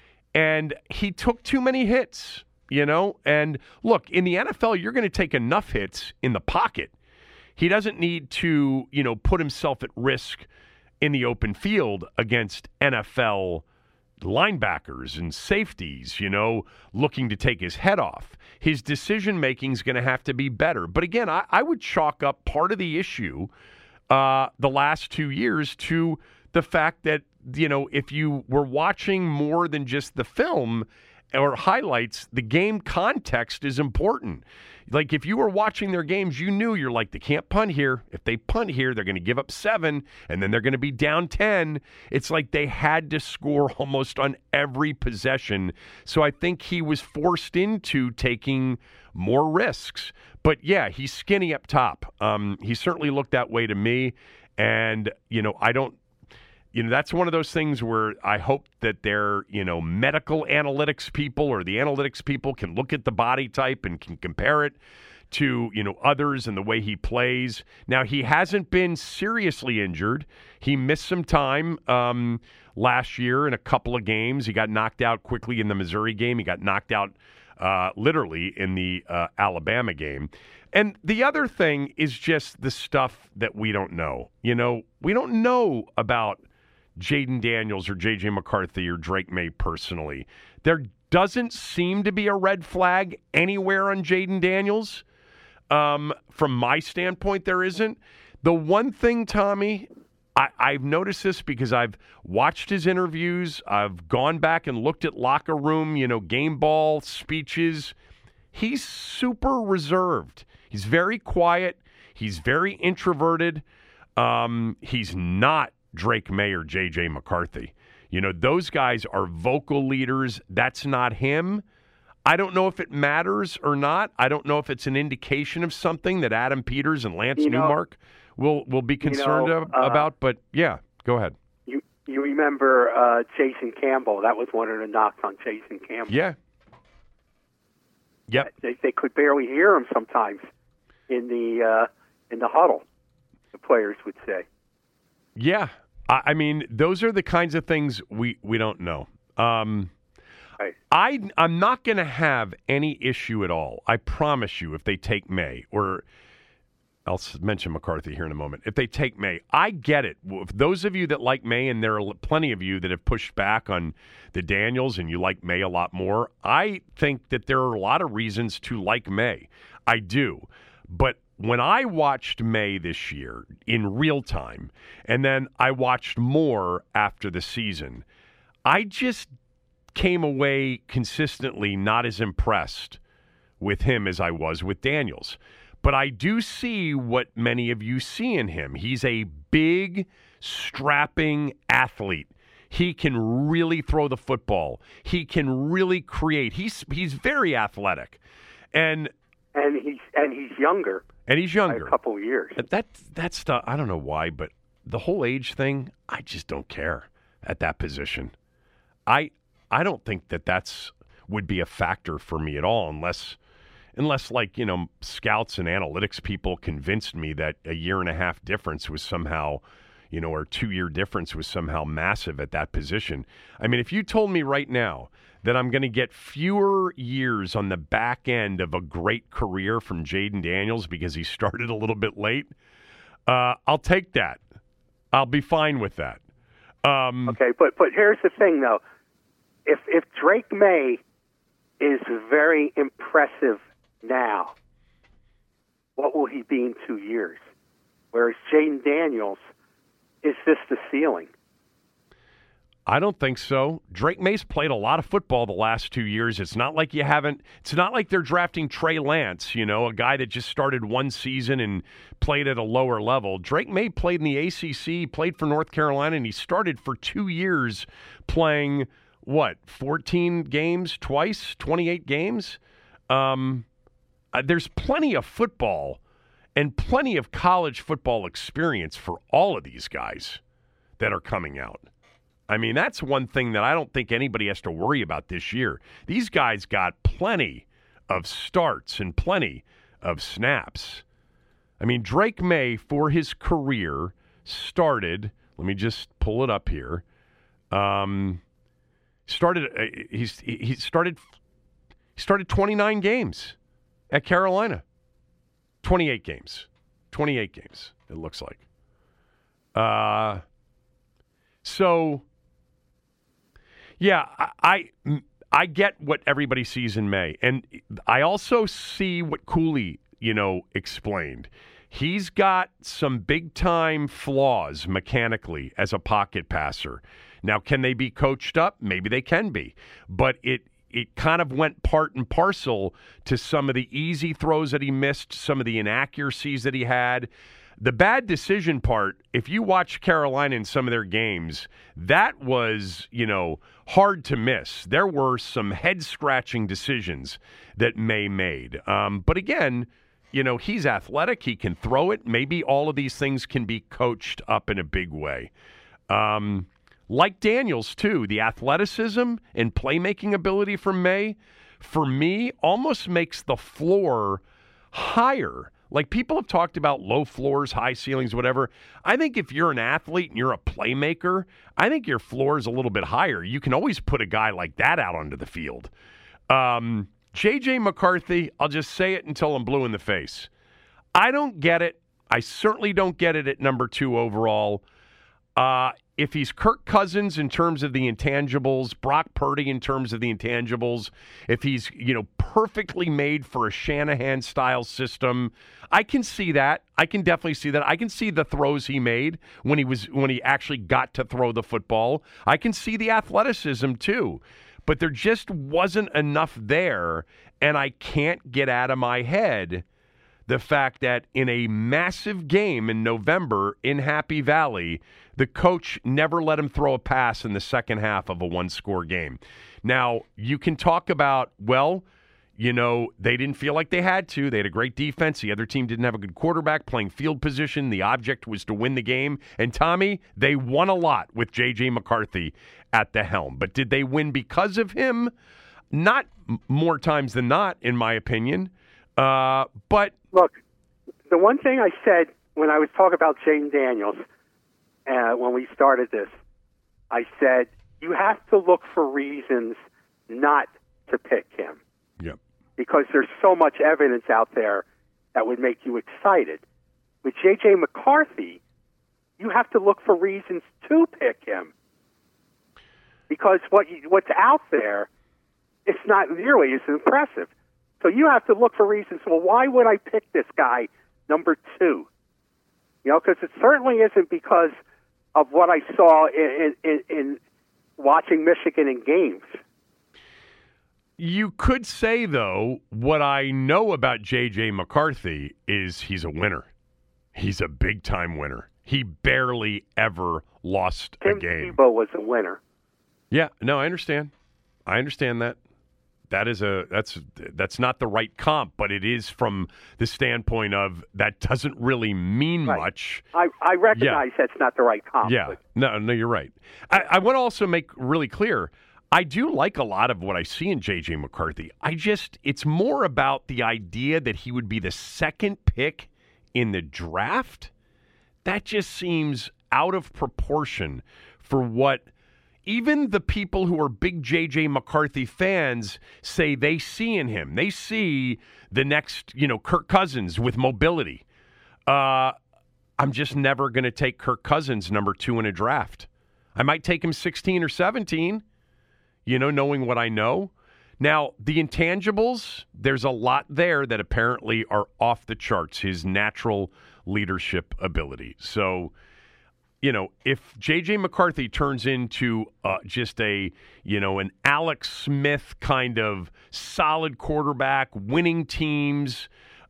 [SPEAKER 4] he took too many hits, And look, in the NFL, you're going to take enough hits in the pocket. He doesn't need to, put himself at risk in the open field against NFL linebackers and safeties, looking to take his head off. His decision-making is going to have to be better. But again, I would chalk up part of the issue the last 2 years to the fact that, if you were watching more than just the film or highlights, the game context is important. Like, if you were watching their games, you knew you're like, they can't punt here. If they punt here, they're going to give up 7, and then they're going to be down 10. It's like they had to score almost on every possession. So I think he was forced into taking more risks. But, yeah, he's skinny up top. He certainly looked that way to me. And, I don't, that's one of those things where I hope that their, medical analytics people or the analytics people can look at the body type and can compare it to, others and the way he plays. Now, he hasn't been seriously injured. He missed some time last year in a couple of games. He got knocked out quickly in the Missouri game. He got knocked out literally in the Alabama game. And the other thing is just the stuff that we don't know. We don't know about Jayden Daniels or J.J. McCarthy or Drake May personally. There doesn't seem to be a red flag anywhere on Jayden Daniels. From my standpoint, there isn't. The one thing, Tommy, I've noticed this because I've watched his interviews. I've gone back and looked at locker room, game ball speeches. He's super reserved. He's very quiet. He's very introverted. He's not Drake May or J.J. McCarthy. Those guys are vocal leaders. That's not him. I don't know if it matters or not. I don't know if it's an indication of something that Adam Peters and Lance Newmark will be concerned about. But, yeah, go ahead.
[SPEAKER 5] You remember Jason Campbell. That was one of the knocks on Jason Campbell.
[SPEAKER 4] Yeah. Yep.
[SPEAKER 5] They could barely hear him sometimes in the huddle, the players would say.
[SPEAKER 4] Yeah. I mean, those are the kinds of things we don't know. I'm not going to have any issue at all. I promise you, if they take May, or I'll mention McCarthy here in a moment. If they take May, I get it. If those of you that like May, and there are plenty of you that have pushed back on the Daniels and you like May a lot more, I think that there are a lot of reasons to like May. I do. But when I watched May this year in real time, and then I watched more after the season, I just came away consistently not as impressed with him as I was with Daniels. But I do see what many of you see in him. He's a big, strapping athlete. He can really throw the football. He can really create. He's very athletic. And
[SPEAKER 5] he's younger.
[SPEAKER 4] And he's younger.
[SPEAKER 5] By a couple of years.
[SPEAKER 4] That's the, I don't know why, but the whole age thing, I just don't care at that position. I don't think that's would be a factor for me at all unless like, scouts and analytics people convinced me that a 1.5 year difference was somehow, or 2-year difference was somehow massive at that position. I mean, if you told me right now that I'm going to get fewer years on the back end of a great career from Jayden Daniels because he started a little bit late, I'll take that. I'll be fine with that.
[SPEAKER 5] Okay, but here's the thing, though. If Drake May is very impressive now, what will he be in 2 years? Whereas Jayden Daniels, is this the ceiling?
[SPEAKER 4] I don't think so. Drake May's played a lot of football the last 2 years. It's not like it's not like they're drafting Trey Lance, a guy that just started one season and played at a lower level. Drake May played in the ACC, played for North Carolina, and he started for 2 years playing, 14 games twice, 28 games? There's plenty of football and plenty of college football experience for all of these guys that are coming out. I mean, that's one thing that I don't think anybody has to worry about this year. These guys got plenty of starts and plenty of snaps. I mean, Drake May, for his career, started, let me just pull it up here, he started 29 games at Carolina. 28 games, it looks like. So, yeah, I get what everybody sees in May. And I also see what Cooley, explained. He's got some big-time flaws mechanically as a pocket passer. Now, can they be coached up? Maybe they can be. But it kind of went part and parcel to some of the easy throws that he missed, some of the inaccuracies that he had. The bad decision part, if you watch Carolina in some of their games, that was, hard to miss. There were some head-scratching decisions that May made. But again, he's athletic. He can throw it. Maybe all of these things can be coached up in a big way. Like Daniels, too, the athleticism and playmaking ability from May, for me, almost makes the floor higher. Like, people have talked about low floors, high ceilings, whatever. I think if you're an athlete and you're a playmaker, I think your floor is a little bit higher. You can always put a guy like that out onto the field. J.J. McCarthy, I'll just say it until I'm blue in the face. I don't get it. I certainly don't get it at number 2 overall. If he's Kirk Cousins in terms of the intangibles, Brock Purdy in terms of the intangibles, if he's, perfectly made for a Shanahan-style system, I can see that. I can definitely see that. I can see the throws he made when he actually got to throw the football. I can see the athleticism too. But there just wasn't enough there, and I can't get out of my head the fact that in a massive game in November in Happy Valley, the coach never let him throw a pass in the second half of a one-score game. Now, you can talk about, they didn't feel like they had to. They had a great defense. The other team didn't have a good quarterback playing field position. The object was to win the game. And, Tommy, they won a lot with J.J. McCarthy at the helm. But did they win because of him? Not more times than not, in my opinion. But
[SPEAKER 5] look, the one thing I said when I was talking about Jayden Daniels, when we started this, I said you have to look for reasons not to pick him.
[SPEAKER 4] Yep.
[SPEAKER 5] Because there's so much evidence out there that would make you excited. With J.J. McCarthy, you have to look for reasons to pick him. Because what's out there, it's not nearly as impressive. So you have to look for reasons. Well, why would I pick this guy number 2? Because it certainly isn't because of what I saw in watching Michigan in games.
[SPEAKER 4] You could say, though, what I know about J.J. McCarthy is he's a winner. He's a big-time winner. He barely ever lost a game.
[SPEAKER 5] Tim Tebow was a winner.
[SPEAKER 4] Yeah, no, I understand. I understand that. That's not the right comp, but it is from the standpoint of that doesn't really mean much.
[SPEAKER 5] I recognize that's not the right comp.
[SPEAKER 4] Yeah, no, you're right. I want to also make really clear, I do like a lot of what I see in J.J. McCarthy. It's more about the idea that he would be the second pick in the draft. That just seems out of proportion for what even the people who are big J.J. McCarthy fans say they see in him. They see the next, Kirk Cousins with mobility. I'm just never going to take Kirk Cousins number 2 in a draft. I might take him 16 or 17, knowing what I know. Now, the intangibles, there's a lot there that apparently are off the charts, his natural leadership ability. So, if J.J. McCarthy turns into just an Alex Smith kind of solid quarterback, winning teams,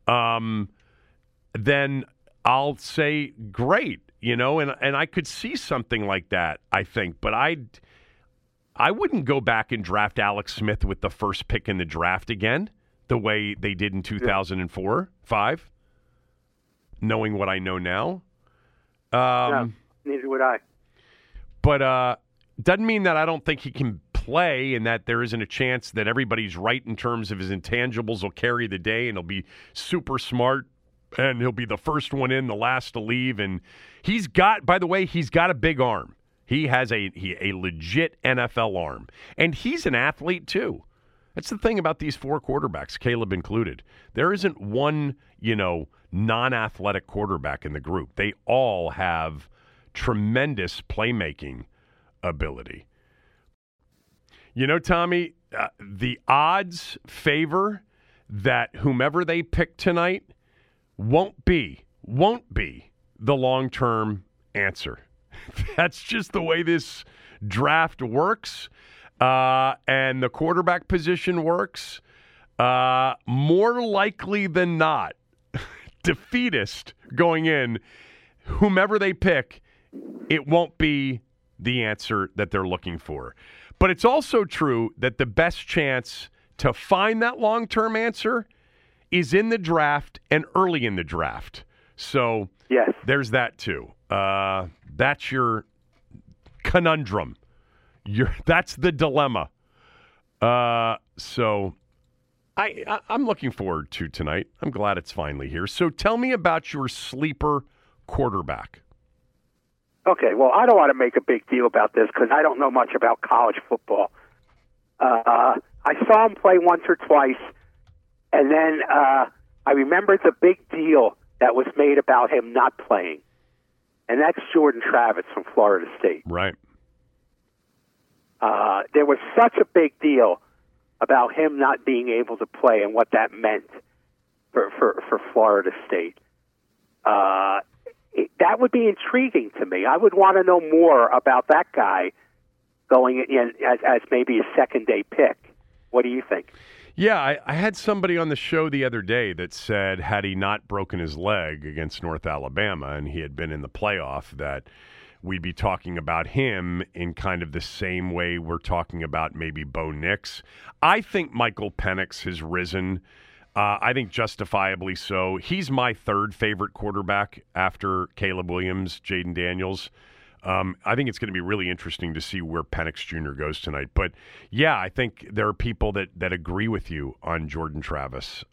[SPEAKER 4] then I'll say great, and I could see something like that, I think. But I wouldn't go back and draft Alex Smith with the first pick in the draft again, the way they did in 2004-5, knowing what I know now.
[SPEAKER 5] No. Neither would I.
[SPEAKER 4] But doesn't mean that I don't think he can play and that there isn't a chance that everybody's right in terms of his intangibles will carry the day and he'll be super smart and he'll be the first one in, the last to leave. And he's got a big arm. He has a legit NFL arm. And he's an athlete too. That's the thing about these 4 quarterbacks, Caleb included. There isn't one, non-athletic quarterback in the group. They all have tremendous playmaking ability. Tommy, the odds favor that whomever they pick tonight won't be the long-term answer. That's just the way this draft works, and the quarterback position works. More likely than not, defeatist going in, whomever they pick, it won't be the answer that they're looking for. But it's also true that the best chance to find that long-term answer is in the draft and early in the draft. So
[SPEAKER 5] yes,
[SPEAKER 4] there's that too. That's your conundrum. That's the dilemma. So I'm looking forward to tonight. I'm glad it's finally here. So tell me about your sleeper quarterback.
[SPEAKER 5] Okay, well, I don't want to make a big deal about this because I don't know much about college football. I saw him play once or twice, and then I remember the big deal that was made about him not playing, and that's Jordan Travis from Florida State.
[SPEAKER 4] Right.
[SPEAKER 5] There was such a big deal about him not being able to play and what that meant for Florida State. That would be intriguing to me. I would want to know more about that guy going in as maybe a second-day pick. What do you think?
[SPEAKER 4] Yeah, I had somebody on the show the other day that said had he not broken his leg against North Alabama and he had been in the playoff, that we'd be talking about him in kind of the same way we're talking about maybe Bo Nix. I think Michael Penix has risen. I think justifiably so. He's my 3rd favorite quarterback after Caleb Williams, Jaden Daniels. I think it's going to be really interesting to see where Penix Jr. goes tonight. But, yeah, I think there are people that agree with you on Jordan Travis.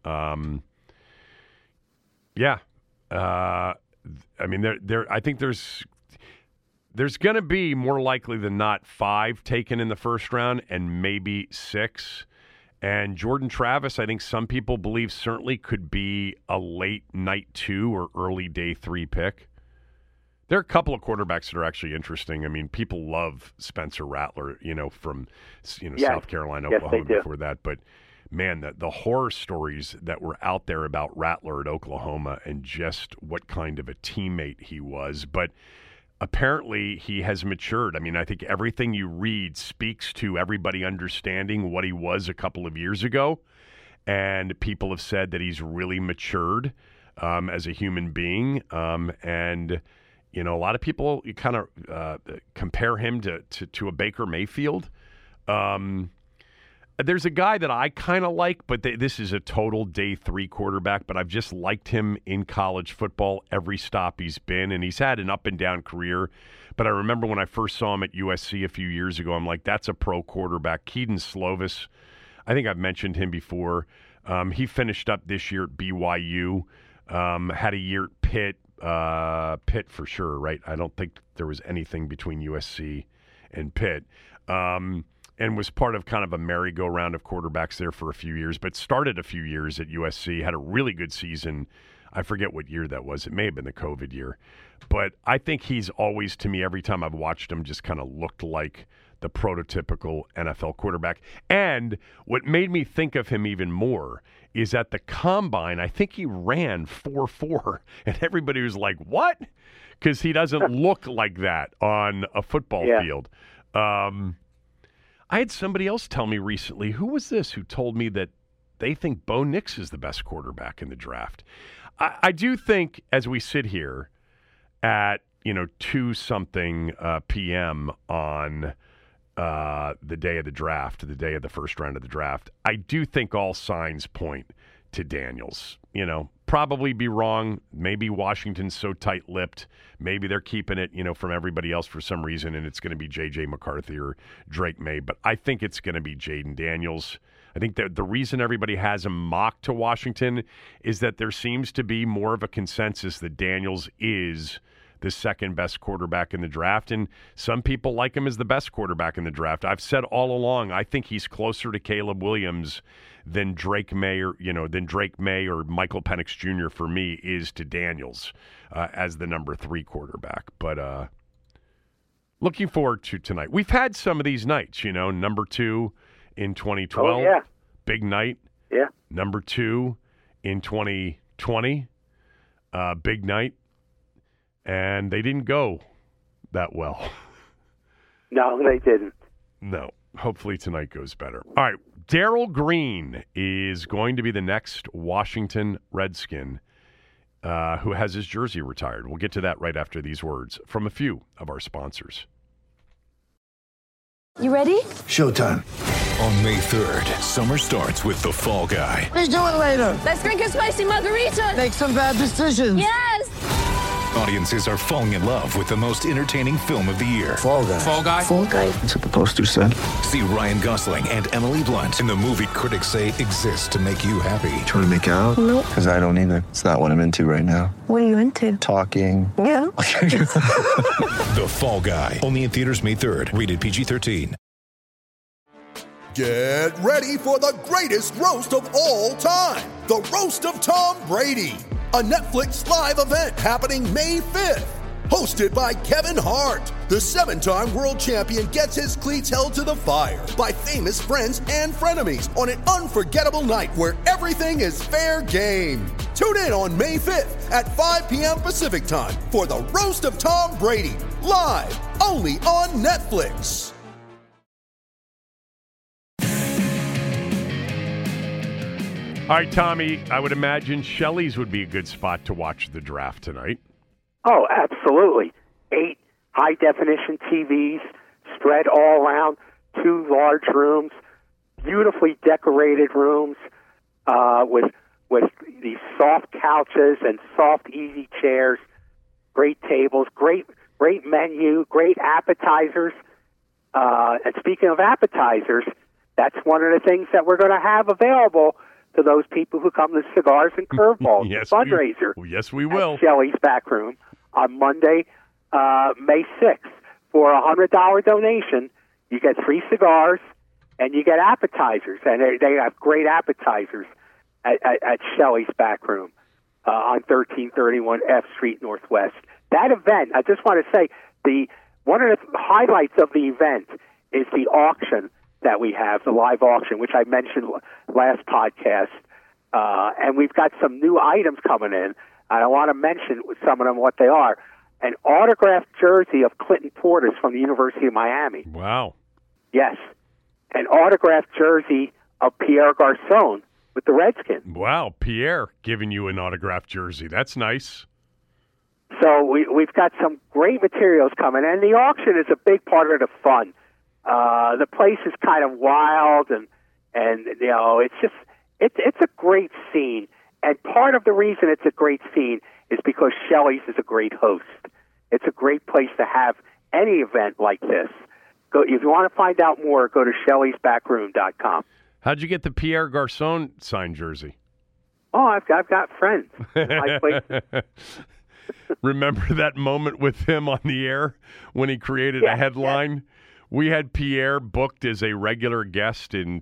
[SPEAKER 4] I mean, I think there's there's going to be more likely than not 5 taken in the first round and maybe 6. And Jordan Travis, I think some people believe certainly could be a late night 2 or early day 3 pick. There are a couple of quarterbacks that are actually interesting. I mean, people love Spencer Rattler, from South Carolina, Oklahoma before that. But, man, the horror stories that were out there about Rattler at Oklahoma and just what kind of a teammate he was. But apparently he has matured. I mean, I think everything you read speaks to everybody understanding what he was a couple of years ago. And people have said that he's really matured as a human being. And a lot of people kind of compare him to a Baker Mayfield. There's a guy that I kind of like, but this is a total day 3 quarterback, but I've just liked him in college football every stop he's been, and he's had an up-and-down career. But I remember when I first saw him at USC a few years ago, I'm like, that's a pro quarterback. Keaton Slovis, I think I've mentioned him before. He finished up this year at BYU, had a year at Pitt. Pitt for sure, right? I don't think there was anything between USC and Pitt. And was part of kind of a merry-go-round of quarterbacks there for a few years, but started a few years at USC, had a really good season. I forget what year that was. It may have been the COVID year. But I think he's always, to me, every time I've watched him, just kind of looked like the prototypical NFL quarterback. And what made me think of him even more is at the Combine, I think he ran 4.4, and everybody was like, what? Because he doesn't look like that on a football field. I had somebody else tell me recently, who was this, who told me that they think Bo Nix is the best quarterback in the draft. I do think as we sit here at, 2-something p.m. on the day of the draft, the day of the first round of the draft, I do think all signs point to Daniels. Probably be wrong. Maybe Washington's so tight-lipped. Maybe they're keeping it, from everybody else for some reason, and it's going to be J.J. McCarthy or Drake May. But I think it's going to be Jaden Daniels. I think that the reason everybody has him mocked to Washington is that there seems to be more of a consensus that Daniels is the second-best quarterback in the draft, and some people like him as the best quarterback in the draft. I've said all along, I think he's closer to Caleb Williams than Drake May or Michael Penix Jr. for me is to Daniels as the number 3 quarterback. But looking forward to tonight. We've had some of these nights, number 2 in 2012.
[SPEAKER 5] Oh, yeah.
[SPEAKER 4] Big night.
[SPEAKER 5] Yeah.
[SPEAKER 4] Number 2 in 2020. Big night. And they didn't go that well.
[SPEAKER 5] No, they didn't.
[SPEAKER 4] No. Hopefully tonight goes better. All right. Darrell Green is going to be the next Washington Redskin who has his jersey retired. We'll get to that right after these words from a few of our sponsors.
[SPEAKER 8] You ready?
[SPEAKER 9] Showtime. On May 3rd, summer starts with The Fall Guy.
[SPEAKER 8] Let's do it later. Let's drink a spicy margarita.
[SPEAKER 9] Make some bad decisions.
[SPEAKER 8] Yes.
[SPEAKER 9] Audiences are falling in love with the most entertaining film of the year.
[SPEAKER 6] Fall Guy.
[SPEAKER 9] Fall Guy?
[SPEAKER 8] Fall Guy.
[SPEAKER 6] That's what the poster said.
[SPEAKER 9] See Ryan Gosling and Emily Blunt in the movie critics say exists to make you happy.
[SPEAKER 6] Trying to make it out?
[SPEAKER 8] Nope.
[SPEAKER 6] Because I don't either. It's not what I'm into right now.
[SPEAKER 8] What are you into?
[SPEAKER 6] Talking.
[SPEAKER 8] Yeah.
[SPEAKER 9] The Fall Guy. Only in theaters May 3rd. Rated PG-13.
[SPEAKER 10] Get ready for the greatest roast of all time. The Roast of Tom Brady. A Netflix live event happening May 5th. Hosted by Kevin Hart. The 7-time world champion gets his cleats held to the fire by famous friends and frenemies on an unforgettable night where everything is fair game. Tune in on May 5th at 5 p.m. Pacific time for the Roast of Tom Brady. Live only on Netflix.
[SPEAKER 4] All right, Tommy, I would imagine Shelley's would be a good spot to watch the draft tonight.
[SPEAKER 5] Oh, absolutely. 8 high-definition TVs spread all around, 2 large rooms, beautifully decorated rooms with these soft couches and soft, easy chairs, great tables, great menu, great appetizers. And speaking of appetizers, that's one of the things that we're going to have available to those people who come to Cigars and Curveballs,
[SPEAKER 4] Yes,
[SPEAKER 5] fundraiser.
[SPEAKER 4] Yes, we will.
[SPEAKER 5] At Shelley's Back Room on Monday, May 6th. for a $100 donation, you get 3 cigars and you get appetizers. And they have great appetizers at Shelley's Back Room on 1331 F Street Northwest. That event, I just want to say, one of the highlights of the event is the auction that we have, the live auction, which I mentioned last podcast. And we've got some new items coming in. I want to mention some of them, what they are. An autographed jersey of Clinton Portis from the University of Miami.
[SPEAKER 4] Wow.
[SPEAKER 5] Yes. An autographed jersey of Pierre Garçon with the Redskins.
[SPEAKER 4] Wow, Pierre giving you an autographed jersey. That's nice.
[SPEAKER 5] So we've got some great materials coming, and the auction is a big part of the fun. The place is kind of wild, and you know, it's a great scene. And part of the reason it's a great scene is because Shelley's is a great host. It's a great place to have any event like this. If you want to find out more, go to Shelley'sBackroom.com.
[SPEAKER 4] How'd you get the Pierre Garçon signed jersey?
[SPEAKER 5] Oh, I've got friends. My place.
[SPEAKER 4] Remember that moment with him on the air when he created a headline? Yes. We had Pierre booked as a regular guest in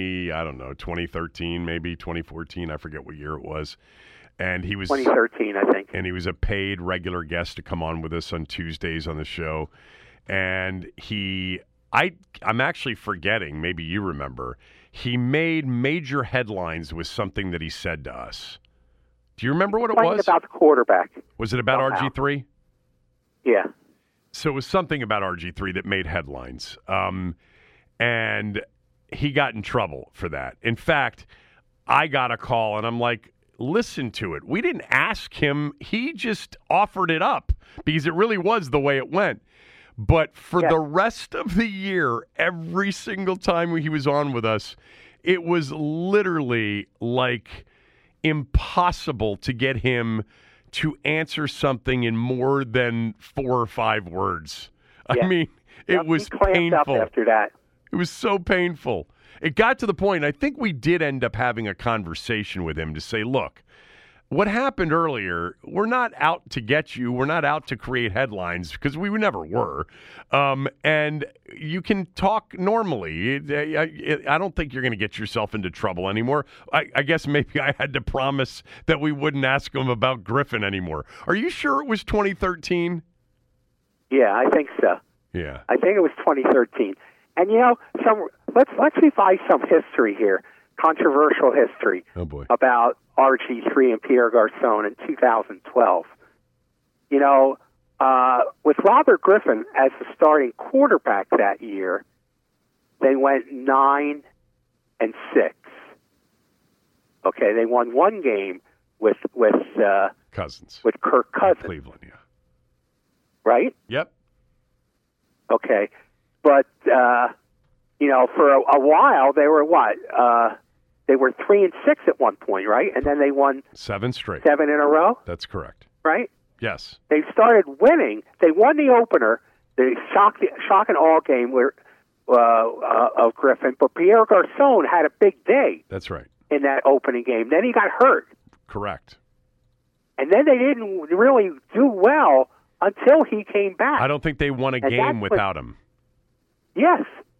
[SPEAKER 4] 2013, maybe 2014. I forget what year it was. And he was
[SPEAKER 5] 2013, I think.
[SPEAKER 4] And he was a paid regular guest to come on with us on Tuesdays on the show. And I'm actually forgetting, maybe you remember, he made major headlines with something that he said to us. Do you remember what it was?
[SPEAKER 5] About the quarterback.
[SPEAKER 4] Was it about RG3?
[SPEAKER 5] Yeah.
[SPEAKER 4] So it was something about RG3 that made headlines. And he got in trouble for that. In fact, I got a call, and I'm like, listen to it. We didn't ask him. He just offered it up because it really was the way it went. But for the rest of the year, every single time he was on with us, it was literally like impossible to get him to answer something in more than 4 or 5 words. Yeah. I mean, it was painful.
[SPEAKER 5] After that.
[SPEAKER 4] It was so painful. It got to the point, I think we did end up having a conversation with him to say, look, what happened earlier, we're not out to get you. We're not out to create headlines because we never were. And you can talk normally. I don't think you're going to get yourself into trouble anymore. I guess maybe I had to promise that we wouldn't ask him about Griffin anymore. Are you sure it was 2013?
[SPEAKER 5] Yeah, I think so.
[SPEAKER 4] Yeah.
[SPEAKER 5] I think it was 2013. And, you know, let's revise some history here, controversial history about RG3 and Pierre Garçon in 2012. You know, with Robert Griffin as the starting quarterback that year, they went 9-6. Okay, they won one game with
[SPEAKER 4] Cousins,
[SPEAKER 5] with Kirk Cousins,
[SPEAKER 4] Cleveland, yeah,
[SPEAKER 5] right?
[SPEAKER 4] Yep.
[SPEAKER 5] Okay, but you know, for a while they were what? They were 3-6 at one point, right? And then they won
[SPEAKER 4] 7 straight,
[SPEAKER 5] 7 in a row.
[SPEAKER 4] That's correct.
[SPEAKER 5] Right?
[SPEAKER 4] Yes.
[SPEAKER 5] They started winning. They won the opener. They shock and awe game of Griffin, but Pierre Garçon had a big day.
[SPEAKER 4] That's right.
[SPEAKER 5] In that opening game. Then he got hurt.
[SPEAKER 4] Correct.
[SPEAKER 5] And then they didn't really do well until he came back.
[SPEAKER 4] I don't think they won a game without him.
[SPEAKER 5] Yes.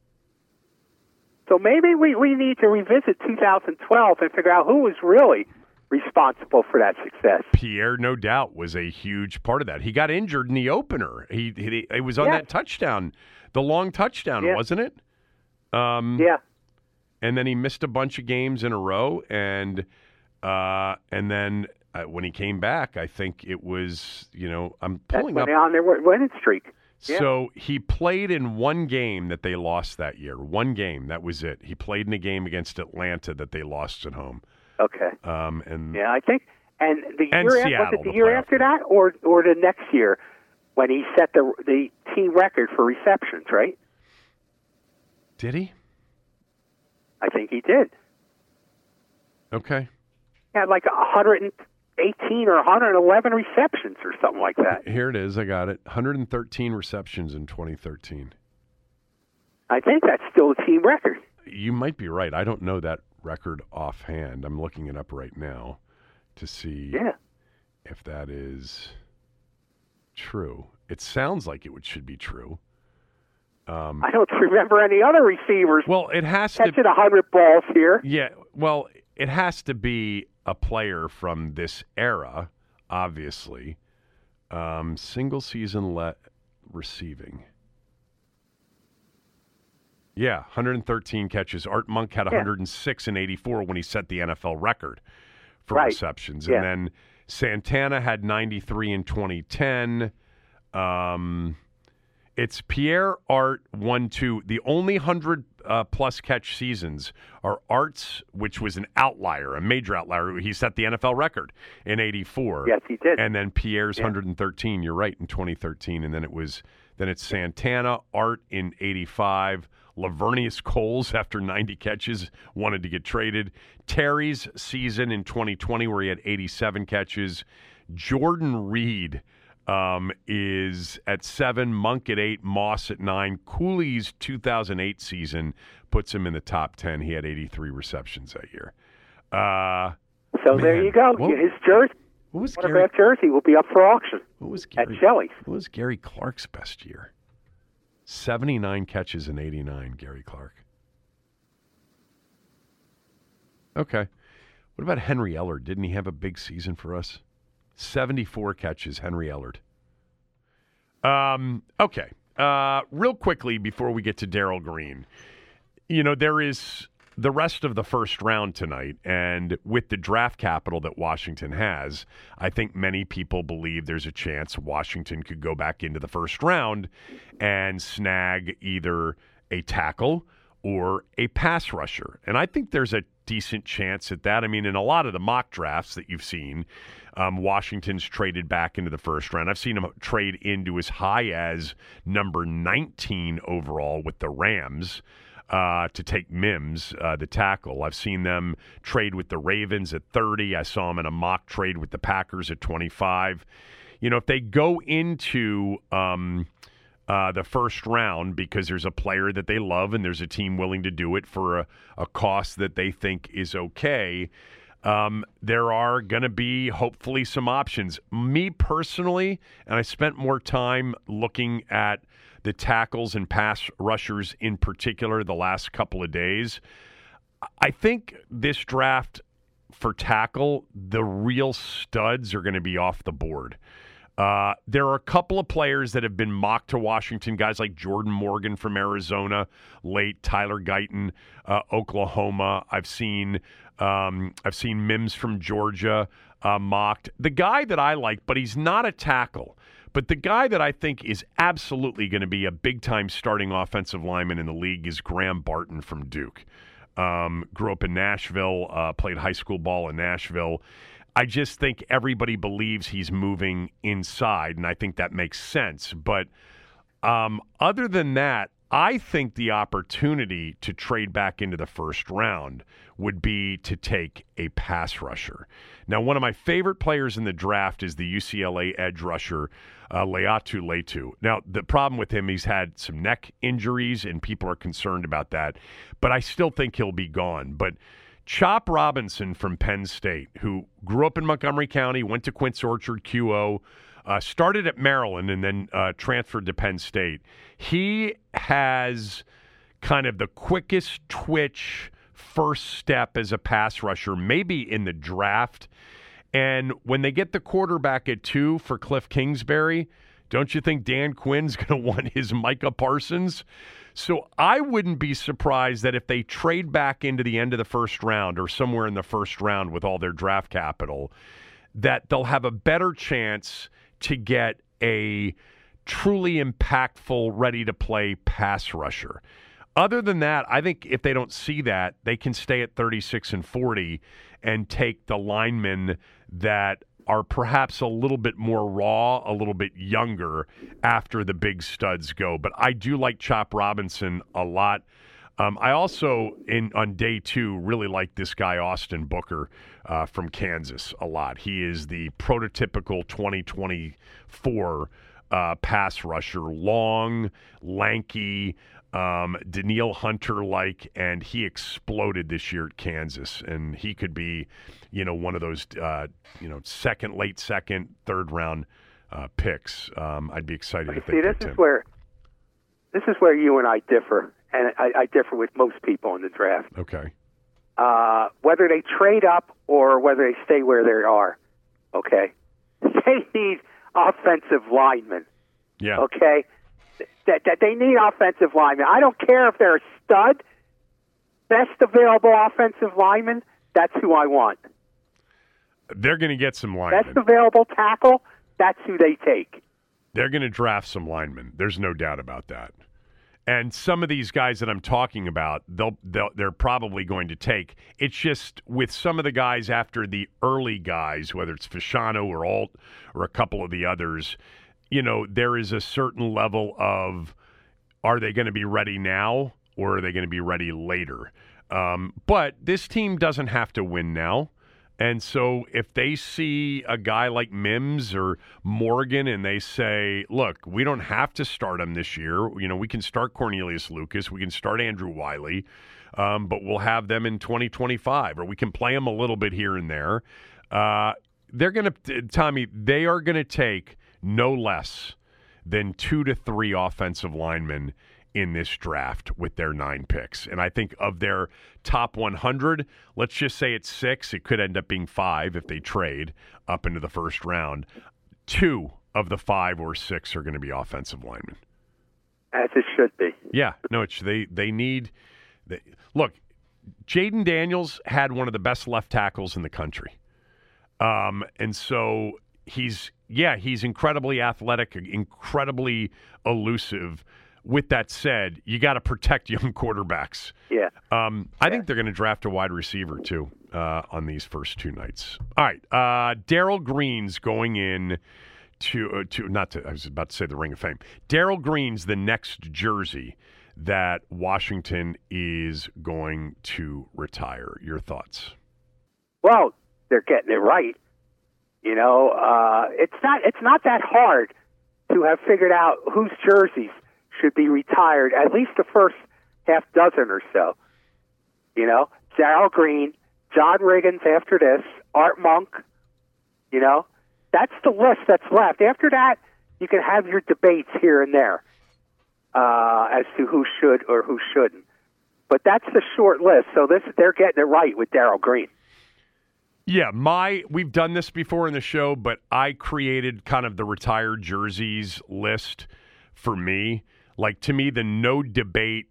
[SPEAKER 5] So maybe we need to revisit 2012 and figure out who was really responsible for that success.
[SPEAKER 4] Pierre, no doubt, was a huge part of that. He got injured in the opener. He was on that touchdown, the long touchdown, wasn't it?
[SPEAKER 5] Yeah.
[SPEAKER 4] And then he missed a bunch of games in a row, and then when he came back, I think it was, you know, I'm pulling up
[SPEAKER 5] on their winning streak. Yeah.
[SPEAKER 4] So he played in one game that they lost that year. One game, that was it. He played in a game against Atlanta that they lost at home.
[SPEAKER 5] Okay.
[SPEAKER 4] And
[SPEAKER 5] I think, and the
[SPEAKER 4] and
[SPEAKER 5] year
[SPEAKER 4] Seattle,
[SPEAKER 5] was it the year after that, or the next year when he set the team record for receptions, right?
[SPEAKER 4] Did he?
[SPEAKER 5] I think he did.
[SPEAKER 4] Okay.
[SPEAKER 5] He had like 118 or 111 receptions or something like that.
[SPEAKER 4] Here it is. I got it. 113 receptions in 2013.
[SPEAKER 5] I think that's still the team record.
[SPEAKER 4] You might be right. I don't know that record offhand. I'm looking it up right now to see if that is true. It sounds like it should be true.
[SPEAKER 5] I don't remember any other receivers.
[SPEAKER 4] Well, it has
[SPEAKER 5] catching
[SPEAKER 4] to
[SPEAKER 5] 100 balls here.
[SPEAKER 4] Yeah, well, it has to be a player from this era, obviously. Single season receiving. Yeah, 113 catches. Art Monk had 106 in 84 when he set the NFL record for receptions. And then Santana had 93 in 2010. It's Pierre, Art, 1-2. The only 100-plus catch seasons are Art's, which was an outlier, a major outlier. He set the NFL record in 84.
[SPEAKER 5] Yes, he did.
[SPEAKER 4] And then Pierre's 113, you're right, in 2013. And then it's Santana, Art in 85. Lavernius Coles, after 90 catches, wanted to get traded. Terry's season in 2020 where he had 87 catches. Jordan Reed is at 7, Monk at 8, Moss at 9. Cooley's 2008 season puts him in the top 10. He had 83 receptions that year.
[SPEAKER 5] There you go. His jersey. Autograph jersey will be up for auction at Shelley's.
[SPEAKER 4] What was Gary Clark's best year? 79 catches in 89, Gary Clark. Okay. What about Henry Ellard? Didn't he have a big season for us? 74 catches, Henry Ellard. Okay. Real quickly before we get to Darrell Green, there is the rest of the first round tonight, and with the draft capital that Washington has, I think many people believe there's a chance Washington could go back into the first round and snag either a tackle or a pass rusher. And I think there's a decent chance at that. I mean, in a lot of the mock drafts that you've seen, Washington's traded back into the first round. I've seen them trade into as high as number 19 overall with the Rams to take Mims, the tackle. I've seen them trade with the Ravens at 30. I saw them in a mock trade with the Packers at 25. If they go into the first round because there's a player that they love and there's a team willing to do it for a cost that they think is okay, there are going to be hopefully some options. Me personally, and I spent more time looking at the tackles and pass rushers in particular the last couple of days, I think this draft for tackle, the real studs are going to be off the board. There are a couple of players that have been mocked to Washington, guys like Jordan Morgan from Arizona, late Tyler Guyton, Oklahoma. I've seen Mims from Georgia mocked. The guy that I like, but he's not a tackle, but the guy that I think is absolutely going to be a big-time starting offensive lineman in the league is Graham Barton from Duke. Grew up in Nashville, played high school ball in Nashville. I just think everybody believes he's moving inside, and I think that makes sense. But other than that, I think the opportunity to trade back into the first round would be to take a pass rusher. Now, one of my favorite players in the draft is the UCLA edge rusher, Leatu Letu. Now, the problem with him, he's had some neck injuries, and people are concerned about that. But I still think he'll be gone. But Chop Robinson from Penn State, who grew up in Montgomery County, went to Quince Orchard, QO, started at Maryland, and then transferred to Penn State. He has kind of the quickest twitch first step as a pass rusher, maybe in the draft. And when they get the quarterback at 2 for Cliff Kingsbury, don't you think Dan Quinn's going to want his Micah Parsons? So I wouldn't be surprised that if they trade back into the end of the first round or somewhere in the first round with all their draft capital, that they'll have a better chance to get a truly impactful, ready-to-play pass rusher. Other than that, I think if they don't see that, they can stay at 36 and 40 and take the linemen that are perhaps a little bit more raw, a little bit younger after the big studs go. But I do like Chop Robinson a lot. I also, on day 2, really like this guy, Austin Booker from Kansas a lot. He is the prototypical 2024 pass rusher, long, lanky, Danielle Hunter-like, and he exploded this year at Kansas. And he could be, one of those, late second, third round picks. I'd be excited if they picked him.
[SPEAKER 5] this is where you and I differ, and I differ with most people in the draft.
[SPEAKER 4] Okay.
[SPEAKER 5] Whether they trade up or whether they stay where they are, okay? They need offensive linemen.
[SPEAKER 4] Yeah.
[SPEAKER 5] Okay? That they need offensive linemen. I don't care if they're a stud, best available offensive lineman, that's who I want.
[SPEAKER 4] They're going to get some linemen.
[SPEAKER 5] Best available tackle, that's who they take.
[SPEAKER 4] They're going to draft some linemen. There's no doubt about that. And some of these guys that I'm talking about, they're probably going to take. It's just with some of the guys after the early guys, whether it's Fashanu or Alt or a couple of the others, there is a certain level of, are they going to be ready now or are they going to be ready later? But this team doesn't have to win now. And so if they see a guy like Mims or Morgan and they say, look, we don't have to start him this year. We can start Cornelius Lucas. We can start Andrew Wiley, but we'll have them in 2025. Or we can play them a little bit here and there. They're going to, Tommy, they are going to take no less than 2 to 3 offensive linemen in this draft with their 9 picks. And I think of their top 100, let's just say it's 6. It could end up being 5 if they trade up into the first round. 2 of the 5 or 6 are going to be offensive linemen.
[SPEAKER 5] As it should be.
[SPEAKER 4] Yeah. No, they need – look, Jaden Daniels had one of the best left tackles in the country. And so he's incredibly athletic, incredibly elusive. With that said, you got to protect young quarterbacks.
[SPEAKER 5] Yeah.
[SPEAKER 4] I think they're going to draft a wide receiver, too, on these first 2 nights. All right. Darrell Green's going in I was about to say the Ring of Fame. Darrell Green's the next jersey that Washington is going to retire. Your thoughts?
[SPEAKER 5] Well, they're getting it right. It's not that hard to have figured out whose jerseys should be retired, at least the first half dozen or so. Darrell Green, John Riggins after this, Art Monk, that's the list that's left. After that, you can have your debates here and there as to who should or who shouldn't. But that's the short list, so they're getting it right with Darrell Green.
[SPEAKER 4] Yeah, we've done this before in the show, but I created kind of the retired jerseys list for me. Like, to me, the no debate,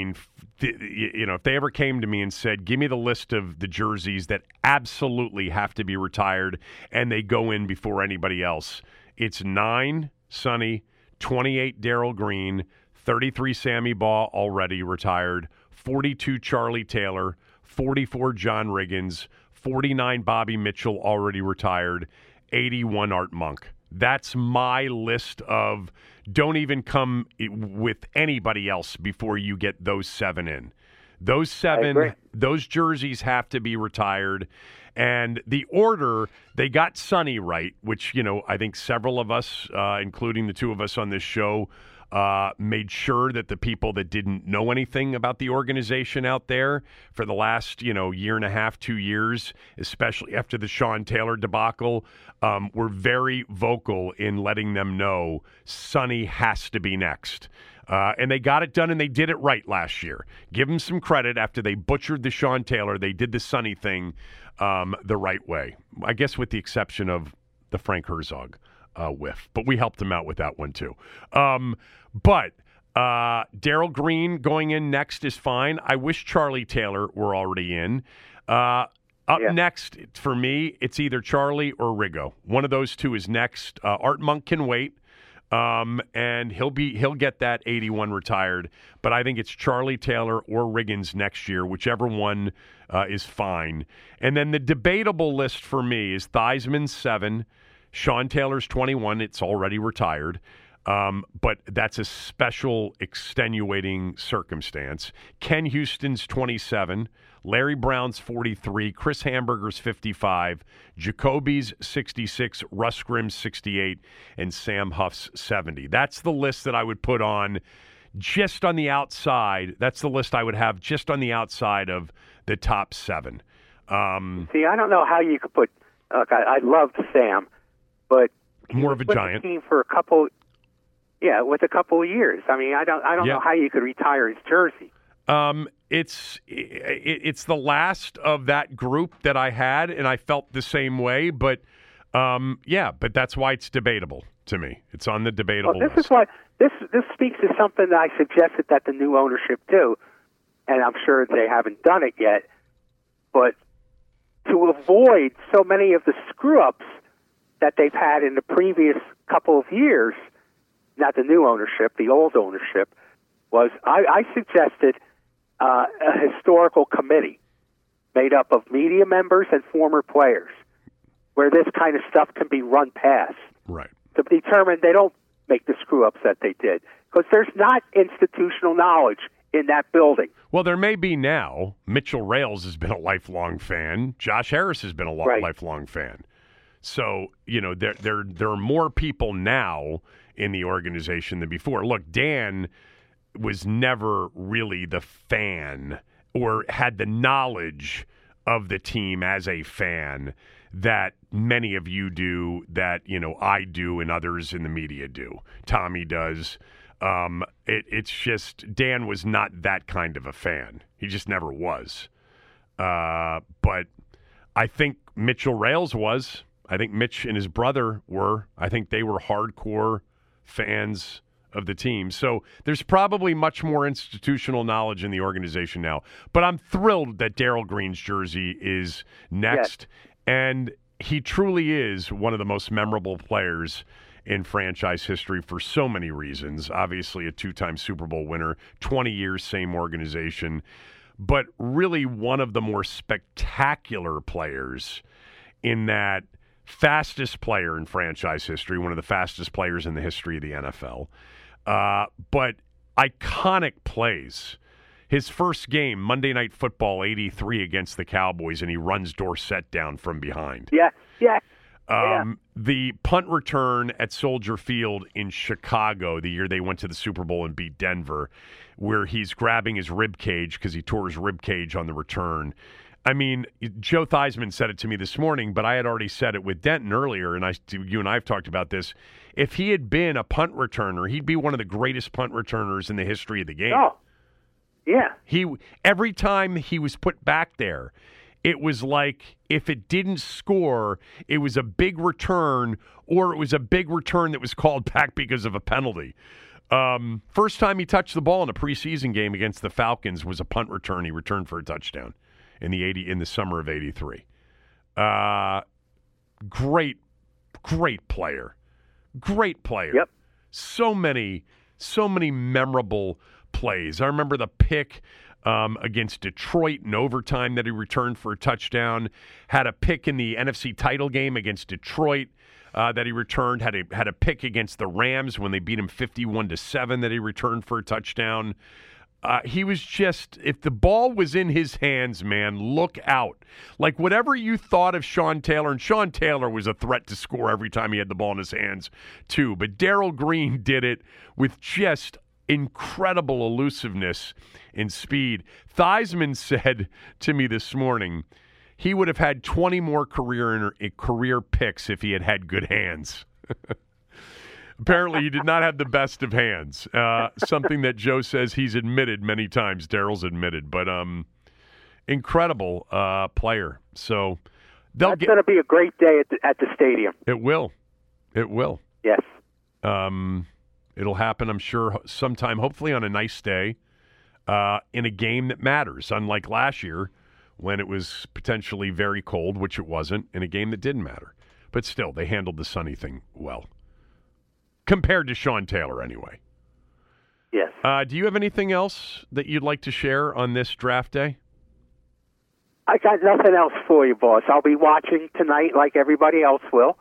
[SPEAKER 4] if they ever came to me and said, give me the list of the jerseys that absolutely have to be retired and they go in before anybody else, it's 9, Sonny, 28, Darrell Green, 33, Sammy Baugh, already retired, 42, Charlie Taylor, 44, John Riggins, 49, Bobby Mitchell, already retired, 81, Art Monk. That's my list of don't even come with anybody else before you get those 7 in. Those 7, those jerseys have to be retired. And the order, they got Sonny right, which, I think several of us, including the 2 of us on this show, made sure that the people that didn't know anything about the organization out there for the last, year and a half, 2 years, especially after the Sean Taylor debacle, were very vocal in letting them know Sonny has to be next. And they got it done, and they did it right last year. Give them some credit. After they butchered the Sean Taylor, they did the Sonny thing the right way, I guess with the exception of the Frank Herzog whiff. But we helped him out with that one, too. But Darrell Green going in next is fine. I wish Charlie Taylor were already in. Next, for me, it's either Charlie or Riggo. One of those 2 is next. Art Monk can wait, and he'll get that 81 retired. But I think it's Charlie Taylor or Riggins next year, whichever one is fine. And then the debatable list for me is Theismann's 7, Sean Taylor's 21. It's already retired. But that's a special extenuating circumstance. Ken Houston's 27, Larry Brown's 43, Chris Hamburger's 55, Jacoby's 66, Russ Grimm's 68, and Sam Huff's 70. That's the list that I would put on just on the outside. That's the list I would have just on the outside of the top 7.
[SPEAKER 5] See, I don't know how you could put I loved Sam, but
[SPEAKER 4] more of a giant
[SPEAKER 5] team for a couple. Yeah, with a couple of years. I mean, I don't know how you could retire his jersey.
[SPEAKER 4] It's the last of that group that I had, and I felt the same way. But but that's why it's debatable to me. It's on the debatable list.
[SPEAKER 5] Is why this speaks to something that I suggested that the new ownership do, and I'm sure they haven't done it yet. But to avoid so many of the screw-ups that they've had in the previous couple of years, not the new ownership, the old ownership, was I suggested a historical committee made up of media members and former players where this kind of stuff can be run past.
[SPEAKER 4] Right.
[SPEAKER 5] To determine they don't make the screw-ups that they did. Because there's not institutional knowledge in that building.
[SPEAKER 4] Well, there may be now. Mitchell Rales has been a lifelong fan. Josh Harris has been a lifelong fan. So, there are more people now in the organization than before. Look, Dan was never really the fan or had the knowledge of the team as a fan that many of you do, that, I do and others in the media do. Tommy does. It's just Dan was not that kind of a fan. He just never was. But I think Mitchell Rales was. I think Mitch and his brother were. I think they were hardcore fans of the team. So there's probably much more institutional knowledge in the organization now. But I'm thrilled that Darrell Green's jersey is next. Yes. And he truly is one of the most memorable players in franchise history for so many reasons. Obviously a 2-time Super Bowl winner, 20 years, same organization. But really one of the more spectacular players in that fastest player in franchise history, one of the fastest players in the history of the NFL. But iconic plays. His first game, Monday Night Football 83 against the Cowboys, and he runs Dorsett down from behind.
[SPEAKER 5] Yeah.
[SPEAKER 4] The punt return at Soldier Field in Chicago, the year they went to the Super Bowl and beat Denver, where he's grabbing his rib cage because he tore his rib cage on the return. I mean, Joe Theismann said it to me this morning, but I had already said it with Denton earlier, and you and I have talked about this. If he had been a punt returner, he'd be one of the greatest punt returners in the history of the game.
[SPEAKER 5] Oh, yeah.
[SPEAKER 4] Every time he was put back there, it was like if it didn't score, it was a big return, or it was a big return that was called back because of a penalty. First time he touched the ball in a preseason game against the Falcons was a punt return. He returned for a touchdown in the summer of '83. Great player. Great player.
[SPEAKER 5] Yep.
[SPEAKER 4] So many memorable plays. I remember the pick against Detroit in overtime that he returned for a touchdown. Had a pick in the NFC title game against Detroit that he returned. Had a pick against the Rams when they beat him 51-7 that he returned for a touchdown. He was just, if the ball was in his hands, man, look out. Like whatever you thought of Sean Taylor, and Sean Taylor was a threat to score every time he had the ball in his hands too, but Darrell Green did it with just incredible elusiveness and speed. Theismann said to me this morning he would have had 20 more career picks if he had had good hands. Apparently, he did not have the best of hands, something that Joe says he's admitted many times. Darrell's admitted, but incredible player. So
[SPEAKER 5] that's going to be a great day at the stadium.
[SPEAKER 4] It will.
[SPEAKER 5] Yes.
[SPEAKER 4] It'll happen, I'm sure, sometime, hopefully on a nice day, in a game that matters, unlike last year when it was potentially very cold, which it wasn't, in a game that didn't matter. But still, they handled the sunny thing well. Compared to Sean Taylor, anyway.
[SPEAKER 5] Yes.
[SPEAKER 4] Do you have anything else that you'd like to share on this draft day?
[SPEAKER 5] I got nothing else for you, boss. I'll be watching tonight like everybody else will.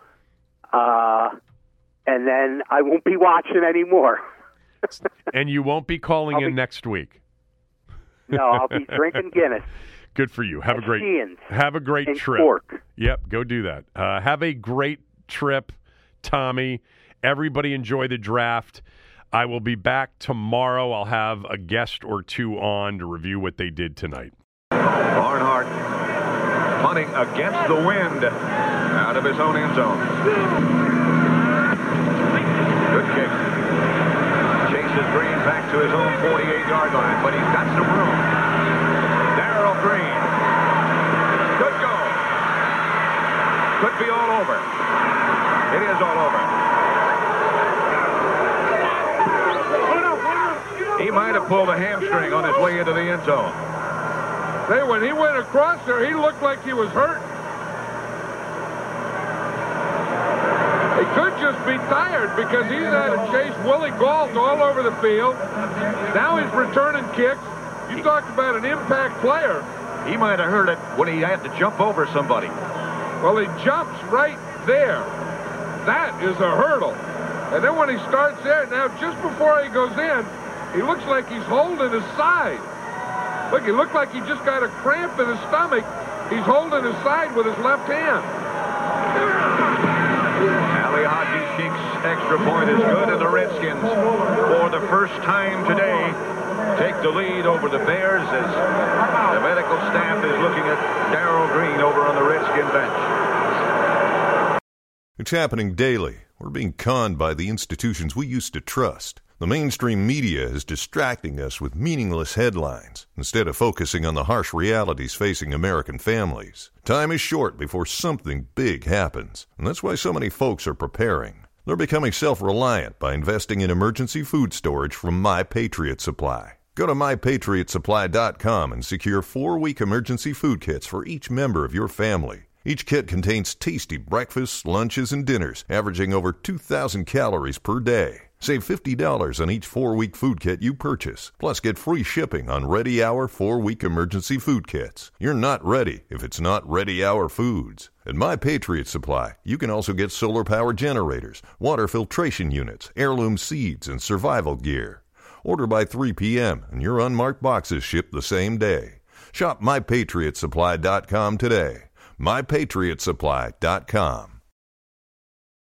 [SPEAKER 5] And then I won't be watching anymore.
[SPEAKER 4] And you won't be calling in next week?
[SPEAKER 5] No, I'll be drinking Guinness.
[SPEAKER 4] Good for you. Have a great trip.
[SPEAKER 5] Cork.
[SPEAKER 4] Yep, go do that. Have a great trip, Tommy. Everybody enjoy the draft. I will be back tomorrow. I'll have a guest or two on to review what they did tonight.
[SPEAKER 11] Barnhart punting against the wind out of his own end zone. Good kick. Green back to his own 48-yard line, but he's got some room. Darrell Green. Good go. Could be all over. It is all over. He might have pulled a hamstring on his way into the end zone.
[SPEAKER 12] Hey, when he went across there, he looked like he was hurt. He could just be tired because he's had to chase Willie Gault all over the field. Now he's returning kicks. You talked about an impact player.
[SPEAKER 11] He might have heard it when he had to jump over somebody.
[SPEAKER 12] Well, he jumps right there. That is a hurdle. And then when he starts there, now just before he goes in, he looks like he's holding his side. Look, he looked like he just got a cramp in his stomach. He's holding his side with his left hand.
[SPEAKER 11] Alihodney's extra point is good, and the Redskins, for the first time today, take the lead over the Bears as the medical staff is looking at Darrell Green over on the Redskin bench.
[SPEAKER 13] It's happening daily. We're being conned by the institutions we used to trust. The mainstream media is distracting us with meaningless headlines instead of focusing on the harsh realities facing American families. Time is short before something big happens, and that's why so many folks are preparing. They're becoming self-reliant by investing in emergency food storage from My Patriot Supply. Go to MyPatriotSupply.com and secure 4-week emergency food kits for each member of your family. Each kit contains tasty breakfasts, lunches, and dinners, averaging over 2,000 calories per day. Save $50 on each 4-week food kit you purchase. Plus, get free shipping on Ready Hour 4-week emergency food kits. You're not ready if it's not Ready Hour Foods. At My Patriot Supply, you can also get solar power generators, water filtration units, heirloom seeds, and survival gear. Order by 3 p.m. and your unmarked boxes ship the same day. Shop MyPatriotSupply.com today. MyPatriotSupply.com.